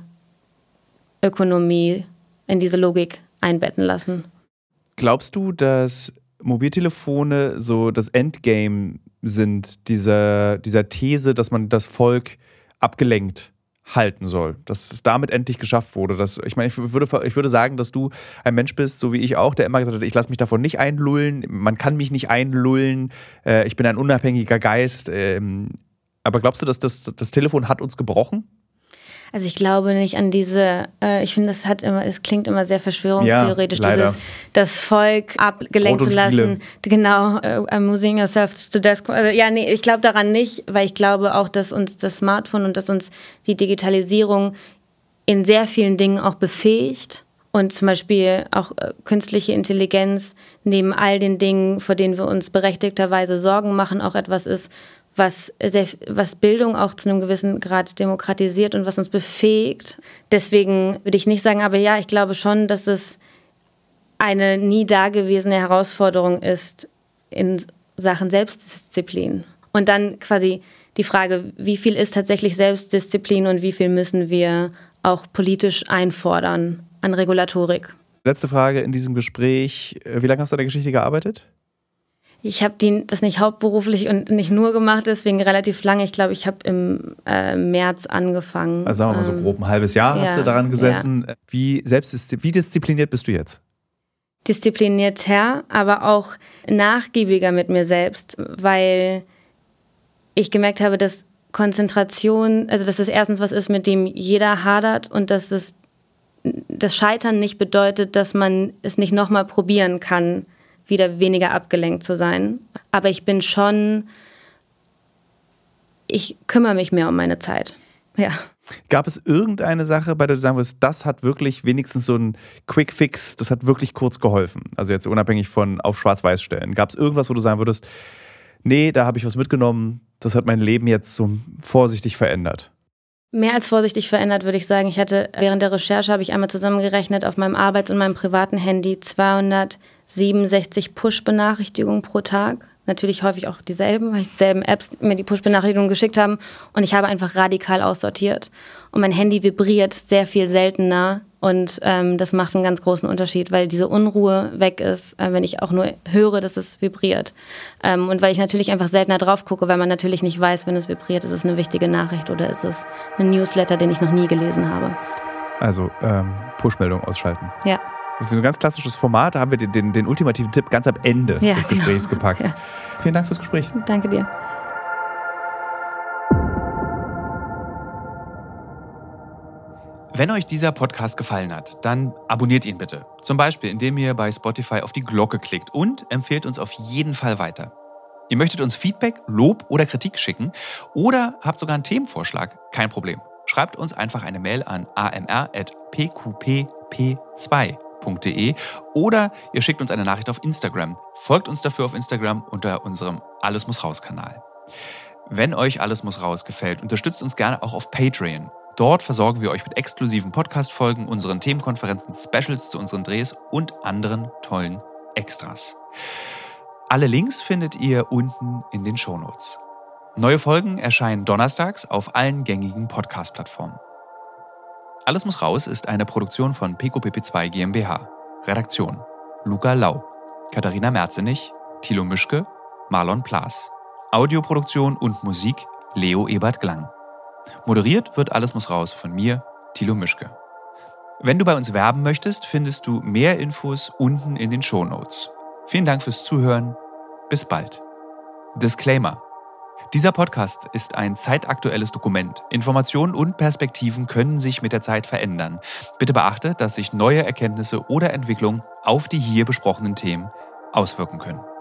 [SPEAKER 1] Ökonomie, in diese Logik einbetten lassen.
[SPEAKER 2] Glaubst du, dass Mobiltelefone so das Endgame sind dieser, dieser These, dass man das Volk abgelenkt halten soll, dass es damit endlich geschafft wurde? Dass, ich meine, ich würde, ich würde sagen, dass du ein Mensch bist, so wie ich auch, der immer gesagt hat, ich lasse mich davon nicht einlullen, man kann mich nicht einlullen, äh, ich bin ein unabhängiger Geist. Ähm, aber glaubst du, dass das, das Telefon hat uns gebrochen?
[SPEAKER 1] Also ich glaube nicht an diese, äh, ich finde, das hat immer, es klingt immer sehr verschwörungstheoretisch, ja, dieses, das Volk abgelenkt zu lassen. Genau, uh, amusing yourself to death. Also, ja, nee, ich glaube daran nicht, weil ich glaube auch, dass uns das Smartphone und dass uns die Digitalisierung in sehr vielen Dingen auch befähigt. Und zum Beispiel auch äh, künstliche Intelligenz neben all den Dingen, vor denen wir uns berechtigterweise Sorgen machen, auch etwas ist, was, sehr, was Bildung auch zu einem gewissen Grad demokratisiert und was uns befähigt. Deswegen würde ich nicht sagen, aber ja, ich glaube schon, dass es eine nie dagewesene Herausforderung ist in Sachen Selbstdisziplin. Und dann quasi die Frage, wie viel ist tatsächlich Selbstdisziplin und wie viel müssen wir auch politisch einfordern an Regulatorik.
[SPEAKER 2] Letzte Frage in diesem Gespräch. Wie lange hast du an der Geschichte gearbeitet?
[SPEAKER 1] Ich habe das nicht hauptberuflich und nicht nur gemacht, deswegen relativ lange. Ich glaube, ich habe im äh, März angefangen.
[SPEAKER 2] Also sagen wir mal so grob ein halbes Jahr
[SPEAKER 1] ja,
[SPEAKER 2] hast du daran gesessen.
[SPEAKER 1] Ja.
[SPEAKER 2] Wie, selbstdiszi- wie diszipliniert bist du jetzt?
[SPEAKER 1] Disziplinierter, aber auch nachgiebiger mit mir selbst, weil ich gemerkt habe, dass Konzentration, also dass das erstens was ist, mit dem jeder hadert und dass es, das Scheitern nicht bedeutet, dass man es nicht nochmal probieren kann, wieder weniger abgelenkt zu sein. Aber ich bin schon, ich kümmere mich mehr um meine Zeit. Ja.
[SPEAKER 2] Gab es irgendeine Sache, bei der du sagen würdest, das hat wirklich wenigstens so einen Quick-Fix, das hat wirklich kurz geholfen? Also jetzt unabhängig von auf Schwarz-Weiß stellen. Gab es irgendwas, wo du sagen würdest, nee, da habe ich was mitgenommen, das hat mein Leben jetzt so vorsichtig verändert?
[SPEAKER 1] Mehr als vorsichtig verändert, würde ich sagen. Ich hatte während der Recherche, habe ich einmal zusammengerechnet, auf meinem Arbeits- und meinem privaten Handy zweihundertsiebenundsechzig Push-Benachrichtigungen pro Tag. Natürlich häufig auch dieselben, weil dieselben Apps mir die Push-Benachrichtigungen geschickt haben. Und ich habe einfach radikal aussortiert. Und mein Handy vibriert sehr viel seltener. Und ähm, das macht einen ganz großen Unterschied, weil diese Unruhe weg ist, äh, wenn ich auch nur höre, dass es vibriert. Ähm, und weil ich natürlich einfach seltener drauf gucke, weil man natürlich nicht weiß, wenn es vibriert, ist es eine wichtige Nachricht oder ist es ein Newsletter, den ich noch nie gelesen habe.
[SPEAKER 2] Also ähm, Push-Meldung ausschalten.
[SPEAKER 1] Ja.
[SPEAKER 2] Für so ein ganz klassisches Format haben wir den, den, den ultimativen Tipp ganz am Ende
[SPEAKER 1] ja,
[SPEAKER 2] des Gesprächs
[SPEAKER 1] genau.
[SPEAKER 2] gepackt. Ja. Vielen Dank fürs Gespräch.
[SPEAKER 1] Danke dir.
[SPEAKER 5] Wenn euch dieser Podcast gefallen hat, dann abonniert ihn bitte. Zum Beispiel, indem ihr bei Spotify auf die Glocke klickt und empfehlt uns auf jeden Fall weiter. Ihr möchtet uns Feedback, Lob oder Kritik schicken oder habt sogar einen Themenvorschlag? Kein Problem. Schreibt uns einfach eine Mail an a m r at p q p p zwei punkt d e oder ihr schickt uns eine Nachricht auf Instagram. Folgt uns dafür auf Instagram unter unserem Alles muss raus Kanal. Wenn euch Alles muss raus gefällt, unterstützt uns gerne auch auf Patreon. Dort versorgen wir euch mit exklusiven Podcast-Folgen, unseren Themenkonferenzen, Specials zu unseren Drehs und anderen tollen Extras. Alle Links findet ihr unten in den Shownotes. Neue Folgen erscheinen donnerstags auf allen gängigen Podcast-Plattformen. Alles muss raus ist eine Produktion von P Q P P zwei GmbH. Redaktion: Luca Lau, Katharina Merzenich, Thilo Mischke, Marlon Plaas. Audioproduktion und Musik: Leo Ebert Glang. Moderiert wird Alles muss raus von mir, Thilo Mischke. Wenn du bei uns werben möchtest, findest du mehr Infos unten in den Shownotes. Vielen Dank fürs Zuhören. Bis bald. Disclaimer. Dieser Podcast ist ein zeitaktuelles Dokument. Informationen und Perspektiven können sich mit der Zeit verändern. Bitte beachte, dass sich neue Erkenntnisse oder Entwicklungen auf die hier besprochenen Themen auswirken können.